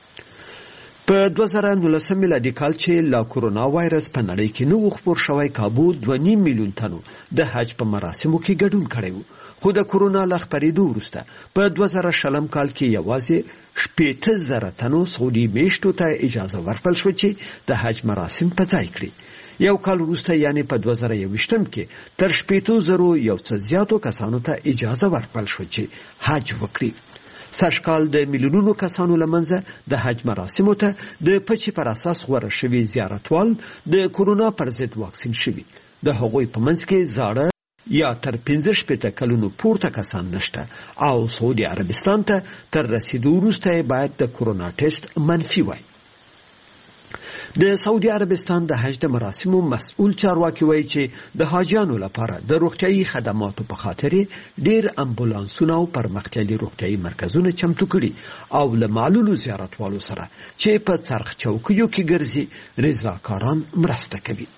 په دوه زره نولسم میلادي کال چې لا کرونا وایرس په نړۍ کې نه و خپور شوی، کابو دوه نیم میلیون تنو د حج په مراسمو کې ګډون کړی و. خو د کرونا له خپرېدو وروسته په دوه زره شلم کال کې یوازې شپېته زره تنو سعودي میشتو ته اجازه ورکړل شوه چې د حج مراسم په ځای کړي. یو کال وروسته یعنی په دوه زره یوویشتم کې تر شپېتو زرو یو څه زیاتو کسانو ته اجازه ورکړل شوه چې حج وکړي. سږ کال د میلیونونو کسانو له منځه د حج مراسمو ته د پچې پر اساس غوره شوي زیارتوال د کرونا پر ضد واکسین شوي. د هغوی په منځ کې زاړه یا تر پنځه شپېته کلونو پورته کسان نشته او سعودي عربستان ته تر رسیدو وروسته باید د کرونا ټیسټ منفي وای. د سعودي عربستان د حج د مراسمو مسؤل چارواکي وایي چې د حاجیانو لپاره د روغتیايي خدماتو په خاطر ډیر امبولانسونه او پرمختللي روغتیايي مرکزونه چمتو کړي او له معلولو زیارتوالو سره چې په څرخ چوکیو کې ګرځي رضاکاران مرسته کوي.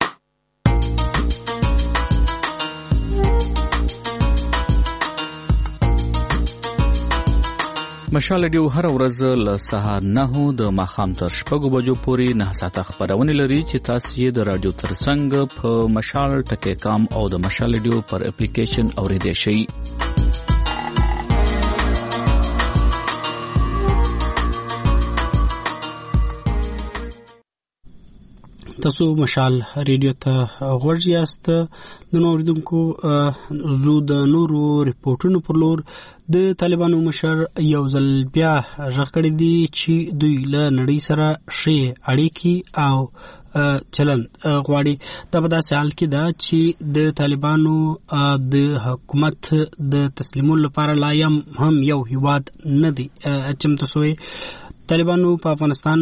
مشال ډیو هر ورځ له سهار نه د ماښام تر شپږو بجو پورې نه ساعته خبرونه لري چې تاسو یې د رادیو ترڅنګ په مشال ټکی کام او د مشال ډیو پر اپلیکیشن اوریدئ شئ. تاسو مشال ریډیو ته غوږ یاست. د نوریدونکو زو د نورو ریپورتونو پر لور د طالبانو مشر یو ځل بیا غږ کړی دی چې دوی له نړۍ سره ښې اړیکې او چلند غواړي. دا په داسې حال کې ده چې د طالبانو د حکومت د تسلیمولو لپاره لا هم یو هیواد نه دی چمتو شوی. طالبانو په افغانستان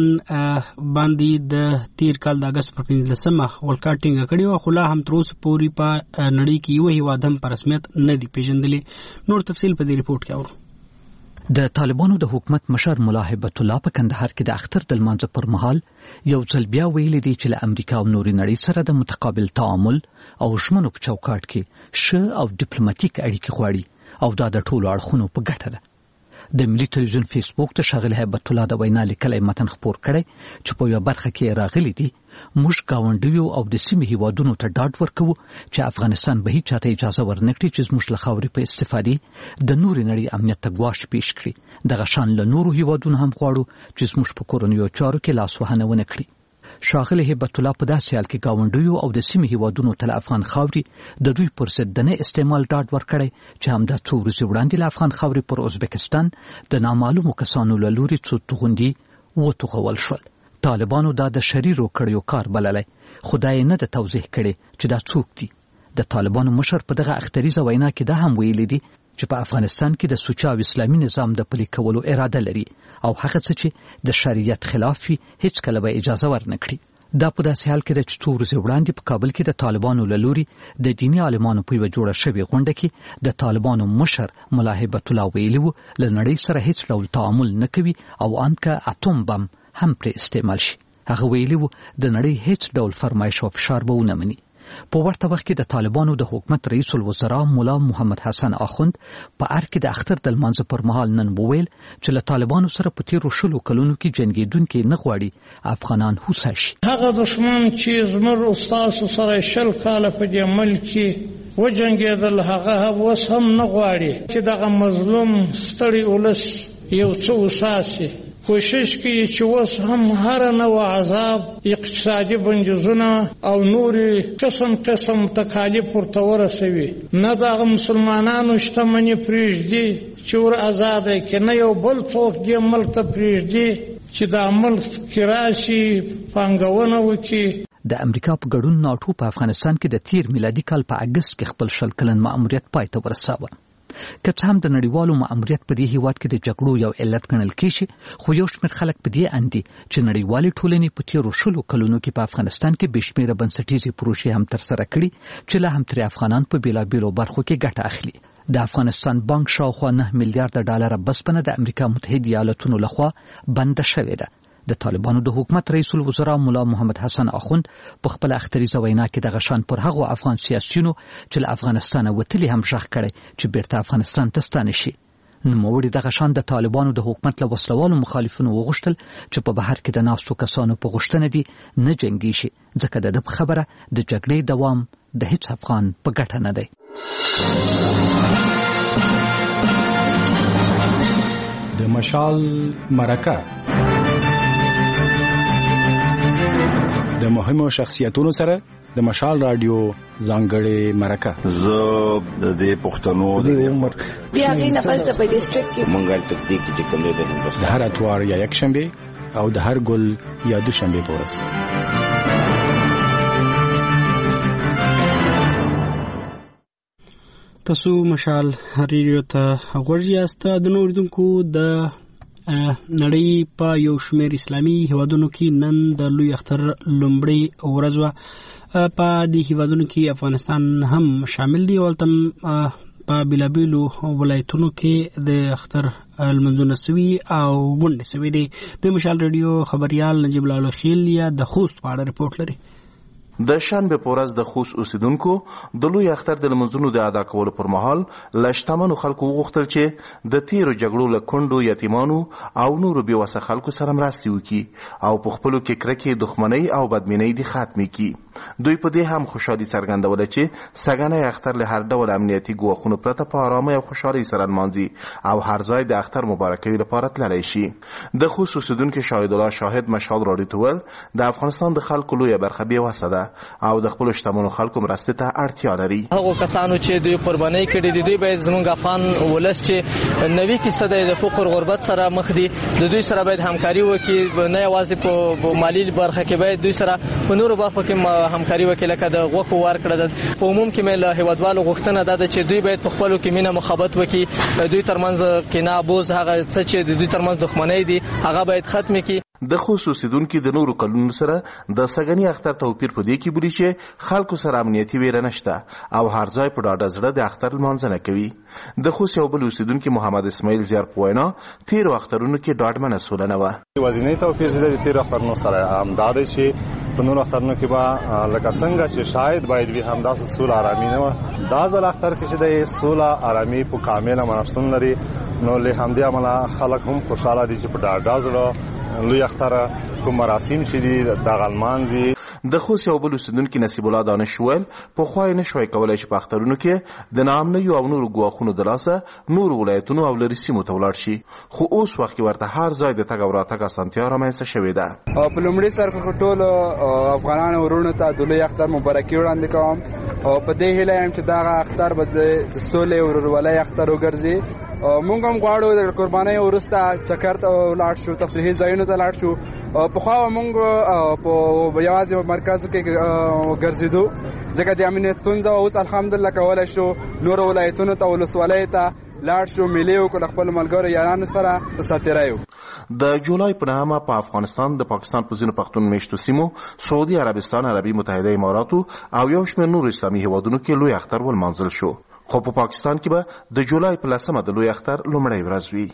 باندې د تیر کال د اگست پر پنځلسمه ولکه ټینګه کړې وه، خو لا هم تر اوسه پورې په نړۍ کې یو هیواد هم په رسمیت نه دی پیژندلی. نور تفصیل په دې ریپورت کې اورو. د طالبانو د حکومت مشر ملا هیبت الله په کندهار کې د اختر د لمانځه پر مهال یو ځل بیا ویلي دی چې له امریکا او نورې نړۍ سره د متقابل تعامل او ژمنو په چوکاټ کې ښه او ډیپلوماټیک اړیکې غواړي او دا د ټولو اړخونو په ګټه ده. د ملي ټلویزیون فیسبوک ته ښاغلي هیبت الله د وینا لیکلی متن خپور کړی چې په یوه برخه کې راغلی دی موږ ګاونډیو او د سیمې هیوادونو ته ډاډ ورکوو چې افغانستان به هیڅ چاته اجازه ورنکړي چې زموږ له خاورې په استفادې د نورې نړۍ امنیت ته ګواښ پیش کړي. دغه شان له نورو هیوادونو هم غواړو چې زموږ په کورنیو چارو کې لاسوهنه ونه کړي. ښاغلي هیبت الله په داسې حال کې ګاونډیو او د سیمې هیوادونو ته له افغان خاورې د دوی پر ضد د نه استعمال ډاډ ورکړی چې همدا څو ورځې وړاندې له افغان خاورې پر ازبکستان د نامعلومو کسانو له لوري څو توغندي وتوغول شول. طالبانو دا د شریرو کړیو کار بللی، خو دا یې نه ده توضیح کړې چې دا څوک دي. د طالبانو مشر په دغه اختریزه وینا کې دا هم ویلي دي چې په افغانستان کې د سوچه او اسلامي نظام د پلي کولو اراده لري او هغه څه چې د شریعت خلاف وي هیڅ کله به اجازه ورنه کړي. دا په داسې حال کې ده چې څو ورځې وړاندې په کابل کې د طالبانو له لوري د دیني عالمانو په یوه جوړه شوې غونډه کې د طالبانو مشر ملا هیبت الله ویلي وو له نړۍ سره هیڅ ډول تعامل نه کوي او ان که اتوم بم هم پرې استعمال شي. هغه ویلي وو د نړۍ هیڅ ډول فرمایش او فشار به ونه مني. په ورته وخت کې د طالبانو د حکومت رئیس الوزرا مولا محمد حسن اخوند په ار کې د اختر د لمانځه پر مهال نن وویل چې له طالبانو سره په تیرو شلو کلونو کې جنګېدونکي نه غواړي افغانان هوسا شي. هغه دښمن چې زموږ استاسو سره شل کاله په دې ملک کې وجنګېدل هغه اوس هم نه غواړي چې دغه مظلوم ستړي ولس یو څه وساسي. کوشش کوي چې اوس هم هر نوع عذاب، اقتصادي بندیزونه او نوري قسم قسم تکالیف ورته ورسوي. نه دغه مسلمانانو شتمني پرېږدي چې ور آزاده کړي، نه یو بل څوک دې ملک ته پرېږدي چې دا ملک کې راشي پانګونه وکړي. د امریکا په ګډون ناټو په افغانستان کې د تیر میلادي کال په اګست کې خپل شل کلن مأموریت پای ته ورساوه. که څه هم د نړیوالو مأموریت په دې هیواد کې د جګړو یو علت ګڼل کېږي، خو یو شمېر خلک په دې اندي چې نړیوالې ټولنې په تیرو شلو کلونو کې په افغانستان کې بې شمېره بنسټیزې پروژې هم ترسره کړي چې لا هم ترې افغانان په بېلابېلو برخو کې ګټه اخلي. د افغانستان بانک شاوخوا نه میلیارډ ډالره بسپنه د امریکا متحده ایالاتونو لخوا بنده شوې ده. د طالبانو د حکومت رئیس الوزرا مولا محمد حسن اخوند په خپل اختریزه وینا کې دغه شان پر هغو افغان سیاسیونو چې له افغانستانه وتلي هم ژغ کړی چې بیرته افغانستان ته ستانه شي. نوموړي دغه شان د طالبانو د حکومت له وسلوالو مخالفینو وغوښتل چې په بهر کې د ناستو کسانو په غوښتنه دي نه جنګي شي، ځکه د ده خبره د جګړې دوام د هیڅ افغان په ګټه نه دی. د مشال مرکه د مهمو شخصیتونو سره د مشال رادیو ځانګړې مرکه. زه د دې پښتنو د عمر بیا غي نه پس په ډیسټریکټ کې مونږه تکتیک چې کوم دی د هر اتوار یا یک شنبه او د هر ګل یا دو شنبه پورس. تاسو مشال ریډیو ته غوږ یاست. د نوریدونکو د نړۍ په یو شمېر اسلامي هیوادونو کې نن د لوی اختر لومړۍ ورځ وه. په دې هیوادونو کې افغانستان هم شامل دی. ولته په بېلابېلو ولایتونو کې د اختر لمونځونه سوي او غونډې سوي دي. د مشال رادیو خبریال نجیب الله خیل یا د خوست په اړه رپورټ لري. د شنبه په ورځ د خوست اوسیدونکو د لوی اختر د لمونځونو د ادا کولو پر مهال له شتمنو خلکو وغوښتل چې د تیرو جګړو له کونډو یتیمانو او نورو بېوسه خلکو سره مرستې وکړي او په خپلو کې کرکې، دښمنۍ او بدبینۍ دې ختمې کړي. دوی په دې هم خوشحالي څرګندوله چې سږنی اختر له هر ډول امنیتي ګواښونو پرته په ارامۍ او خوشحالۍ سره لمانځي او هر ځای د اختر مبارکوي لپاره تللی شي. د خوست اوسیدونکي شاهد الله شاهد مشال راډیو ته وویل د افغانستان د خلکو لویه برخه بېوسه ده او د خپل شتمنو خلکو مرستې ته اړتیا لري. هغه کسانو چې دوی قربانۍ کړې دي دوی باید زموږ افغان ولس چې نوي فیصد د فقر غربت سره مخ دي د دوی سره باید همکاري وکړي، نه یوازې په مالی برخه کې باید دوی سره په نورو برخو کې همکاري وکړي لکه د غوښو ورکړه. په عموم کې مې له هیوادوالو غوښتنه ده چې دوی باید په خپلو کې مینه محبت وکړي، دوی ترمنځ کینه بوز هغه څه چې د دوی ترمنځ دښمنۍ دي هغه باید ختم کړي. د خوست اوسیدونکي د نورو کلونو سره د سږني اختر توپیر په دې کې بولي چې خلکو سره امنیتي ویره نشته او هر ځای په ډاډه زړه د اختر لمانځنه کوي. د خوست یو بل اوسیدونکي محمد اسماعیل زیار په وینا تیرو اخترونو کې ډاډمنه سوله نه وه. یوازینی توپیر چې د تیرو اخترونو سره همدا دی چې په نورو اخترونو کې به لکه څنګه چې شاید باید وي همداسې سوله ارامي نه وه. دا ځل اختر کې چې د سوله ارامي په کامله منشتون لري نو له همدې امله خلک هم خوشحاله دي چې په ډاډه زړه لوی اختر کوم مراسم چې دي د غلمانځي. د خوست یو بل اوسیدونکي نصیب الله دانش ویل پخوا یې نشوای کولی چې په اخترونو کې د ناامنیو او نورو ګواښونو د لاسه نورو ولایتونو او لرې سیمو ته ولاړ شي، خو اوس وخت کې ورته هر ځای د تګ او راتګ اسانتیا رامنځته شوې ده. په لومړي سر کې ټولو افغانانو ورونو ته د لوی اختر مبارکي وړاندې کوم او په دې هیله یم چې دغه اختر به د سولې او ورورولۍ اختر وګرځي. مونږ هم غواړو د قربانۍ وروسته چکر ته ولاړ شو، تفریحي ځایونو ته لاړ شو. پخوا مونږ په یوازې مرکزو کې ګرځېدو ځکه د امنیت ستونزه اوس الحمدلله کولی شو نورو ولایتونو ته ولسوالیو ته لاړ شو، میلې وکړو له خپلو ملګرو یارانو سره ساتیری وو. د جولای په نهمه په افغانستان د پاکستان په ځینو پښتون میشتو سیمو، سعودي عربستان، عربي متحده اماراتو او یو شمېر نورو اسلامي هیوادونو کې لوی اختر ولمانځل شو، خو په پاکستان کې به د جولای په لسمه د لوی اختر لومړۍ ورځ وي.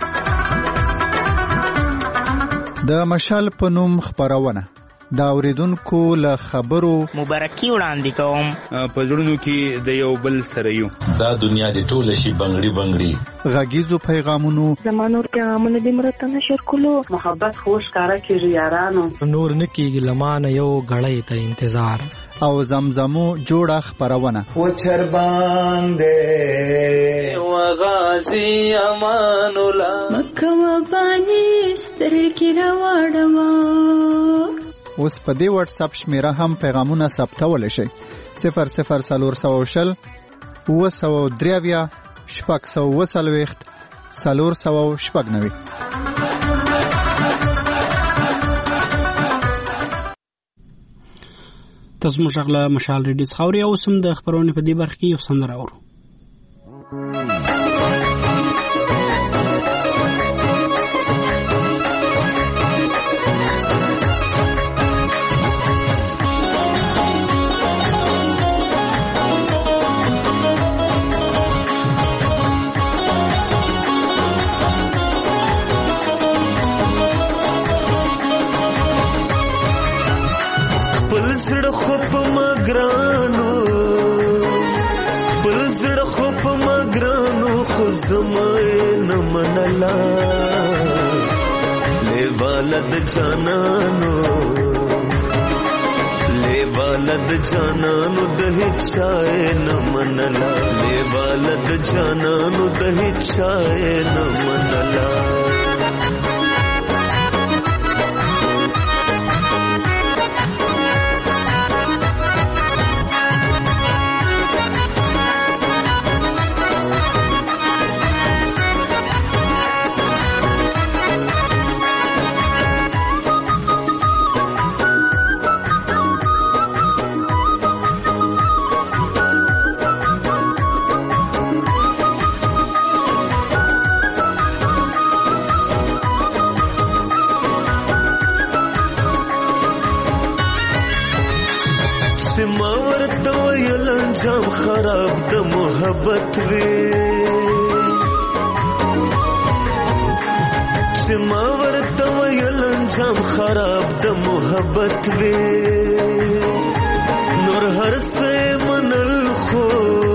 د مشال په نوم خبرونه دا اوریدونکو له خبرو مبارکي وړاندې کوم. په زړونو کې د یو بل سره یو دا دنیا د ټول شي بنگړي بنگړي غږیزو پیغامونو زمانو پیغامونه د مرته نشر کولو محبت خوش کارا کیږي یارانو نور نکیږي لمانه یو غړې ته انتظار او زمزمو جوړه خبرونه و چربان دے و غازی امان الله مکه و بانی سترګې راوړما. اوس په دې واتس اپ شمیره هم پیغامونه ثبتول شي صفر صفر سلور سو شل و سو دریویا شپږ سو وسلويخت سلور سو شپږ نوي. تاسو مشغله مشال ریډیو خاوري او سم د خبرونه په دې برخه کې یو سندره اورو. زړه خو په مګرانو خپل زړه خو په مګرانو خو زمای نه منلا لیوالد جانانو لیوالد جانانو د هیڅ شای نه منلا لیوالد جانانو د هیڅ شای نه منلا. چې ما ورته ویل انجام خراب د محبت وي چې ما ورته ویل انجام خراب د محبت وي نور هر څه منل خو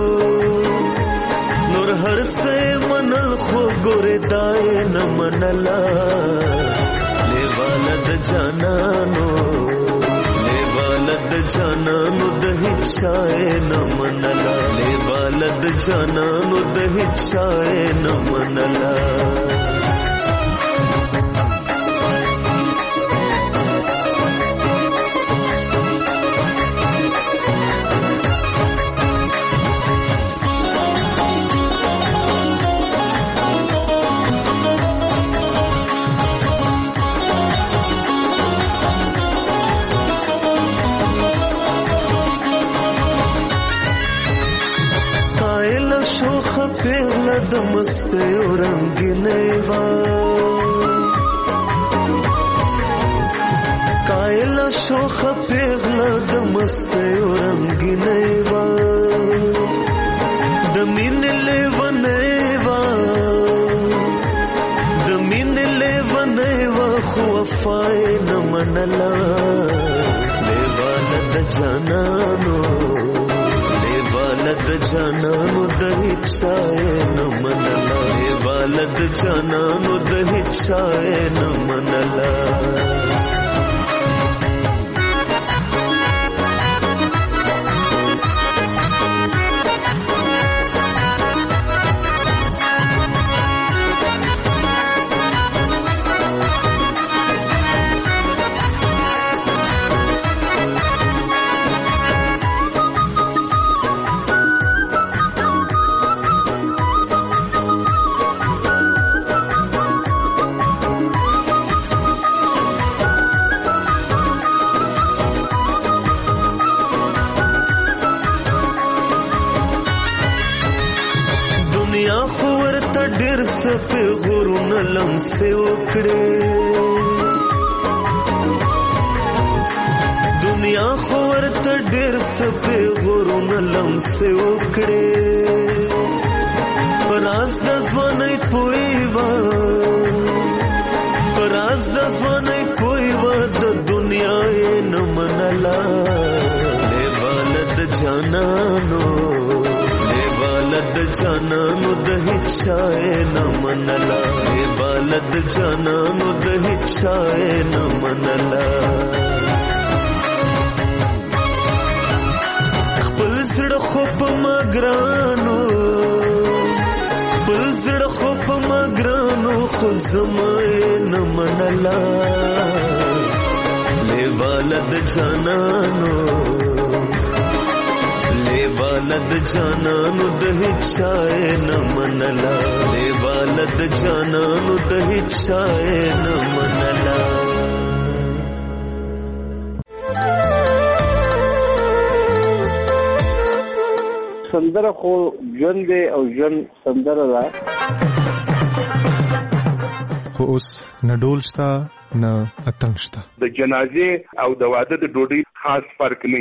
نور هر څه منل خو ګورې دای نه منلا لیواله د جانانو لیواله د جانانو د هیڅ شای نه منلا لیواله د جانانو د هیڅ شای نه منلا پیغله د مسته او رنگینه وا کایلا شوخ پیغله د مسته او رنگینه وا د مين له ونه وا د مين له ونه وا خو وفای نه منلا لیواله د جانانو د جانانو د هیڅ شای نه منلا لیواله د جانانو د هیڅ شای نه منلا په غرونه لمسه وکړې دنیا خو ورته ډېر څه په غرونه لمسه وکړې پراز د ځوانۍ پوي وا پراز د ځوانۍ پوي وا د دنیا یې نه منلا لیواله د جانانو د جانانو د هیڅ شای نه منلا لیواله د جانانو د هیڅ شای نه منلا خپل زړه خو په ما ګرانو خپل زړه خو په ما ګرانو خو زما نه منلا لیواله د جانانو لیواله د جانانو د هیڅ شای نه منلا لیواله د جانانو د هیڅ شای نه منلا سندره خو ژوند دی او ژوند سندره ده خو اوس نه ډول شته نه اتڼ شته د جنازې او د واده د ډوډۍ خاص فرق نه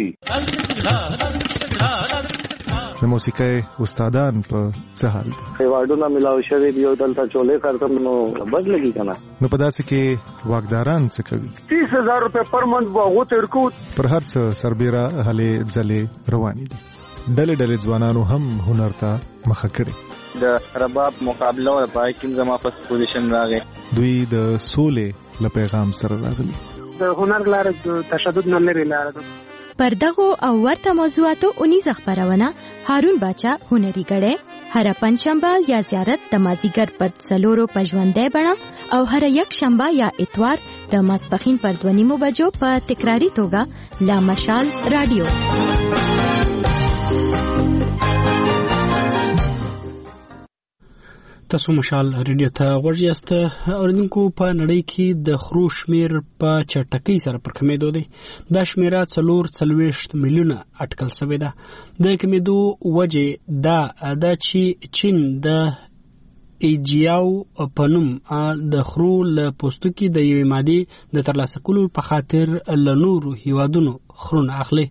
د موسیقۍ استادان په څه حال دي ایوارډونه ملاو شوي دي او دلته چولې کارتم نو بد لګي کنه نو په داسې کې واګداران څه کوي تیس هزار روپے پر منټ واغو ترکو پر هر څه سربېره هلې ځلې روانې دي ډلې ډلې ځوانانو هم هنر ته مخه کړي د رباب مقابله او پای کې زما فرست پوزیشن راغی دوی د سولې له پیغام سره راغلي د هنر لاره د تشدد نه لري لاره ده پر دغه او ورته موضوعاتو اونیزه خبرونه هارون باچا هنري غړې هر پنځشنبه یا زیارت د مازیګر پر څلورو پښوندې بڼه او هر یک شنبه یا اتوار د ماسپخین پر دوه نیمو بجو په تکراری توګه لا مشال رادیو تاسو مشال ریډیو ته ورجاست اوردونکو په نړۍ کې د خرو شمیر په چټکۍ سره پر کمیدو دی د شمیره څلور څلويشت میلیونه اټکل شوی ده د کمیدو وجه دا د چی چین د ایجیاو پنوم د خرو له پوستکي د یوې ماده د ترلاسه کولو په خاطر له نورو هیوادونو خرونه اخلي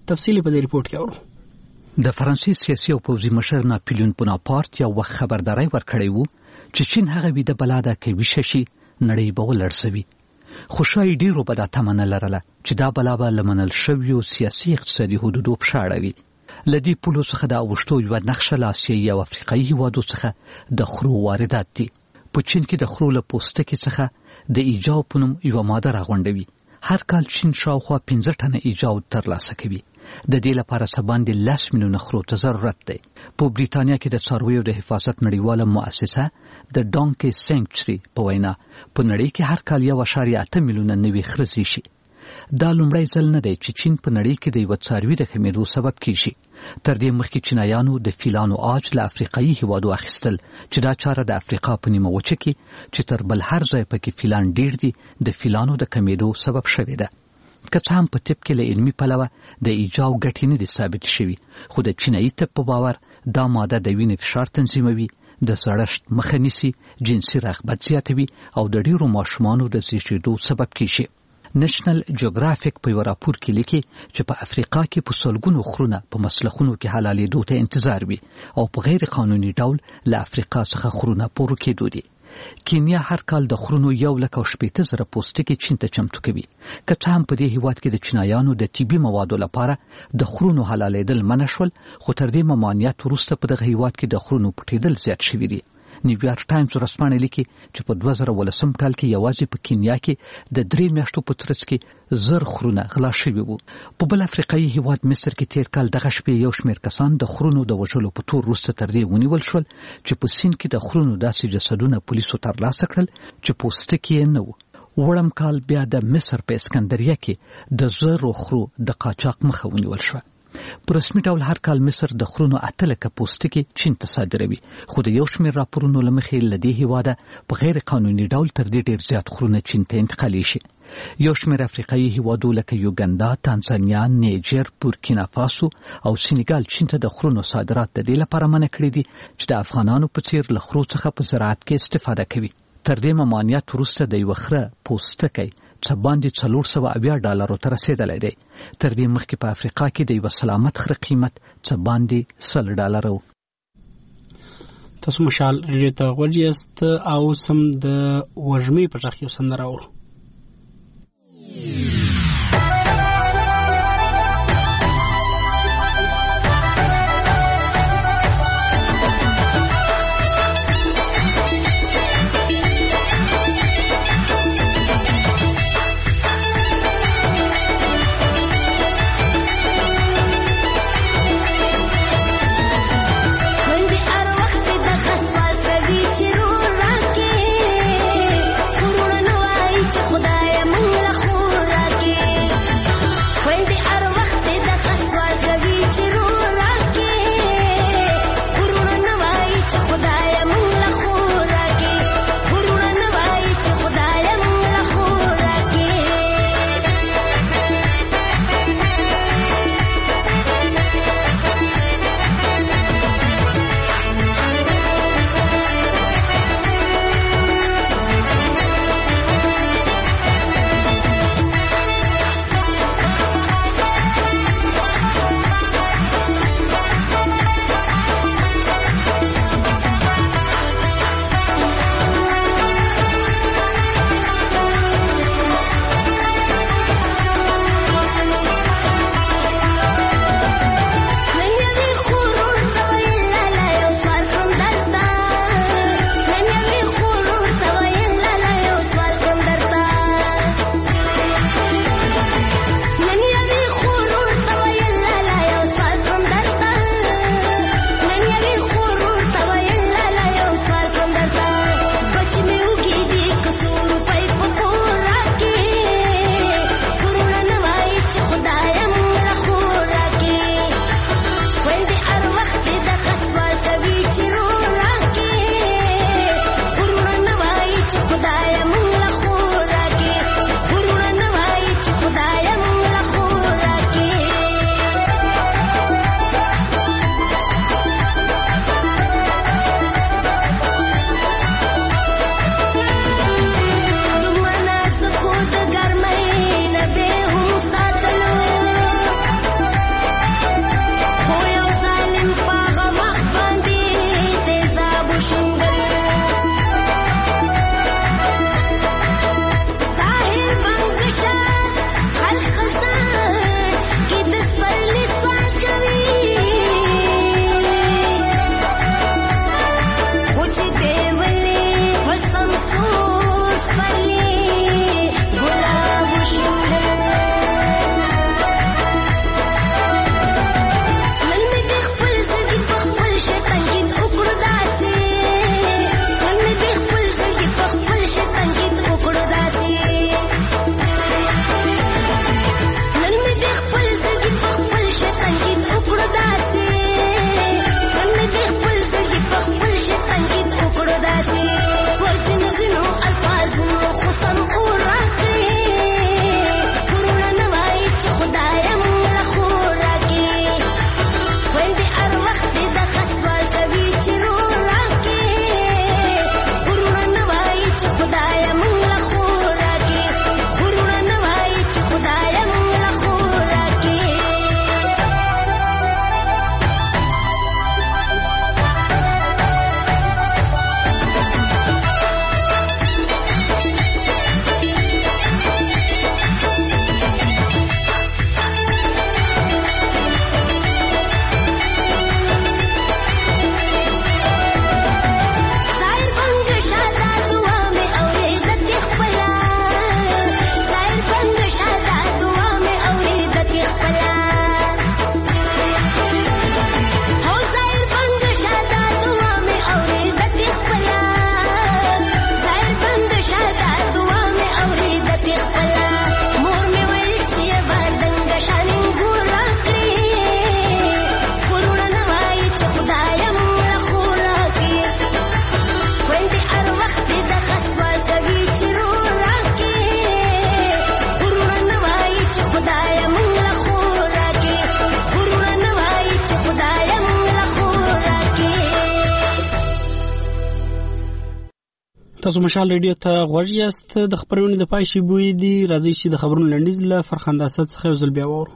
تفصیلی په دې ریپورت کې اورو. د فرانسې سیاسي او پوځي مشر ناپلیون بوناپارت یو وخت خبرداری ورکړی وو چې چین هغه ویده بلا ده که ویښه شي نړۍ به ولړزوي، خو ښایي ډېرو به دا تمه نه لرله چې دا بلا به له منل شویو سیاسي اقتصادي حدودو په شا اړوي. له دې پولو څخه د اوښتو یوه نقشه له اسیایي او افریقایي هېوادو څخه د خرو واردات دي. په چین کې د خرو له پوستکي څخه د ایجاو په نوم یوه ماده راغونډوي. هر کال چین شاوخوا پنځه ټنه ایجاو ترلاسه کوي. د دې لپاره څه باندې لس میلیونه خرو ته ضرورت دی. په بریتانیا کې د څارویو د حفاظت نړیواله مؤسسه د ډانکي سینکچري په وینا په نړۍ کې هر کال یو اعشاریه اته میلیونه نوي خره زیږي شي. دا لومړی ځل نه دی چې چین په نړۍ کې د یوه څاروي د کمېدو سبب کیږي. تر دې مخکې چینایانو د فیلانو عاج له افریقایي هېوادو اخیستل چې دا چاره د افریقا په نیمه وچه کې چې تر بل هر ځای پکې فیلان ډېر دي د فیلانو د کمېدو سبب شوې ده. که څه هم په طب کې له علمي پلوه د ایجاو ګټې نه دي ثابت شوي، خو د چینایي طب په باور دا ماده د وینې فشار تنظیموي، د زړښت مخه نیسي، جنسي رغبت زیاتوي او د ډېرو ماشومانو د زیږېدو سبب کیږي. نېشنل جیوګرافیک په یو راپور کې لیکي چې په افریقا کې په سلګونو خرونه په مسلخونو کې حلالېدو ته انتظار وي او په غیر قانوني ډول له افریقا څخه خرونه پورو کېدو دي. کینیا هر کال د خرونو یو لک او شپېته زره پوستکي چین ته چمتو کوي. که څه هم په دې هېواد کې د چینایانو د طبي موادو لپاره د خرونو حلالېدل منع شول، خو تر دې ممانعت وروسته په دغه هېواد کې د خرونو پټېدل زیات شوي دي. نیویارک ټایمز ورځپاڼه لیکي چې په دوه زره ولسم کال کې یوازې په کینیا کې د درې میاشتو په ترڅ کې زر خرونه غلا شوي وو. په بل افریقایي هېواد مصر کې تیر کال دغه شپې یو شمېر کسان د خرونو د وژلو په تور وروسته تر دې ونیول شول چې په سیند کې د خرونو داسې جسدونه پولیسو ترلاسه کړل چې پوستکي یې نه وو. وړم کال بیا د مصر په اسکندریه کې د زرو خرو د قاچاق مخه ونیول شوه. په رسمي ډول هر کال مصر د خرونو اته لکه پوستکي چین ته صادروي، خو د یو شمېر راپورونو له مخې له دې هېواده په غیر قانوني ډول تر دې ډېر زیات خرونه چین ته انتقالي شي. یو شمېر افریقایي هېوادو لکه یوګندا، تانزانیا، نیجر، بورکینا فاسو او سینیګال چین ته د خرونو صادرات د دې لپاره منع کړي دي چې د افغانانو په څېر له خرو څخه په زراعت کې استفاده کوي. تر دې ممانعت وروسته د یوه خره پوستکی څه باندې څلور سوه اویا ډالرو ته رسېدلی دی. تر دې مخکې په افریقا کې د یوه سلامت خره قیمت څه باندې سل ډالره و. تاسو مشال ریډیو ته غوږ یاست او اوس هم د وږمې په غږ کې یو سندره اورو. Just تاسو مشال ریډیو ته غوږ یاست. د خبرونې د پای شی بوی دی. راځي چې د خبرونو لنډیز له فرخنده اسد څخه یو ځل بیا وورو.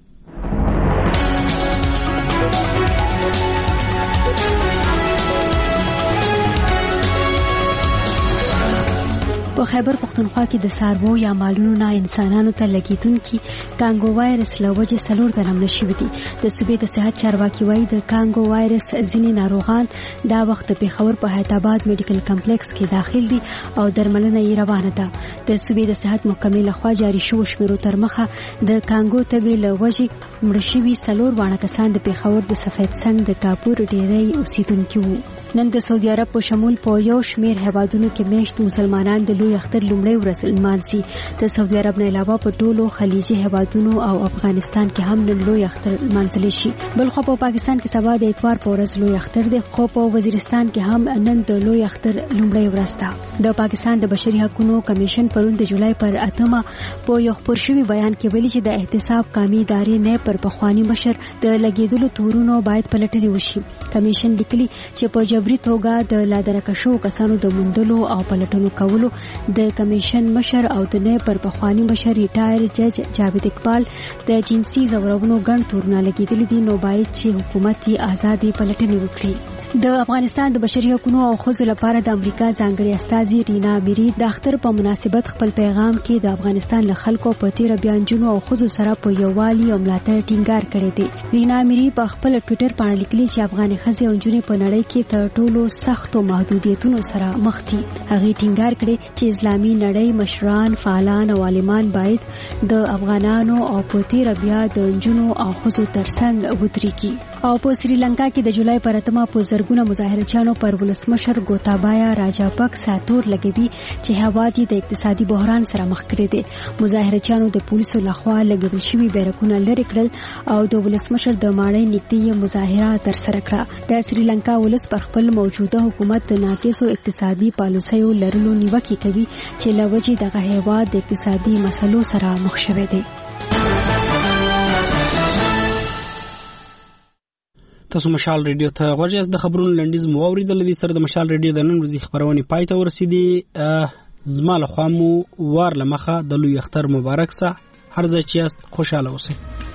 په خیبر پختونخوا کې د ساربو یا مالونو نه انسانانو ته لګیدونکي کانګو وایرس له وجې څلور تنه مړه شوي دي. د صوبې د صحت چارواکي وایي د کانګو وایرس ځینې ناروغان دا وخت د پېښور په حیات آباد میډیکل کمپلیکس کې داخل دي او درملنه یې روانه ده. د صوبې د صحت محکمې لخوا جاري شوو شمیرو تر مخه د کانګو تبې له وجې مړه شوي څلور واړه کسان د پېښور د سفید سنگ د کاپور ډیرۍ اوسیدونکي وو. نن د سعودي عرب په شمول په یو شمیر هیوادونو کې میاشت مسلمانان د لوی اختر لومړی ورځ لمانځي. د سعودي عرب نه علاوه په ټولو خلیجي هیوادونو او افغانستان کې هم نن لوی اختر لمانځل شي. بل خو په پاکستان کې سبا د اتوار په ورځ لوی اختر دی، خو په وزیرستان کې هم نن د لوی اختر لومړی ورځ ده. د پاکستان د بشري حقوقو کمیشن پرون د جولای پر اتمه په یو خبر شوی بیان کې ویلي چې د احتساب کامي ادارې نه پر پخوانی مشر د لګیدلو تورونو باید پلټنې وشي. کمیشن لیکلي چې په جبري توګه د لادرکشو کسانو د موندلو او پلټنو کولو د کمیشن مشر او د نه پر پخوانی مشر ریټایر جج جاوید اقبال د جنسي زورونو ګڼ تورونه لګیدلي دي، نو باید چې حکومت یې آزادي پلټنې وکړي. د افغانستان د بشري حقوقو او ښځو لپاره د امریکا ځانګړي استازي رینا میری د اختر په مناسبت خپل پیغام کې د افغانستان له خلکو په تیر بیانجونو او ښځو سره په یووالي او ملاتړ ټینګار کړی دی. رینا میری په خپل ټوئیټر باندې لیکلي چې افغاني ښځې او نجونې په نړۍ کې تر ټولو سختو محدودیتونو سره مخ دي. هغه ټینګار کړی چې اسلامي نړۍ مشران، فعالان او عالمان باید د افغانانو او په تیر بیا د نجونو او ښځو ترڅنګ ودرېږي. او په سریلانکا کې د جولای پر اتمه په زرګونه مظاهرچیانو پر ولسمشر ګوتابایا راجاپکسا تور لګوي چې هیواد یې د اقتصادي بحران سره مخ کړی دی. مظاهرچیانو د پولیسو لخوا لګول شوي بیرکونه لرې کړل او د ولسمشر د ماڼۍ نږدې مظاهره ترسره کړه. د سریلانکا ولس پر خپل موجوده حکومت د ناقصو اقتصادي پالیسیو لرلو نیوکه کوي چې له وجې دغه هیواد د اقتصادي مسلو سره مخ شوی دی. تاسو مشال ریډیو ته غوږ یاست. د خبرونو لنډیز مو اوریدل دي. سره د مشال ریډیو د نن ورځې خبرونه پای ته ورسېدي. زما له خوا مو وار لمخه د لوی اختر مبارک سه. هر ځای چې یاست خوشاله اوسئ.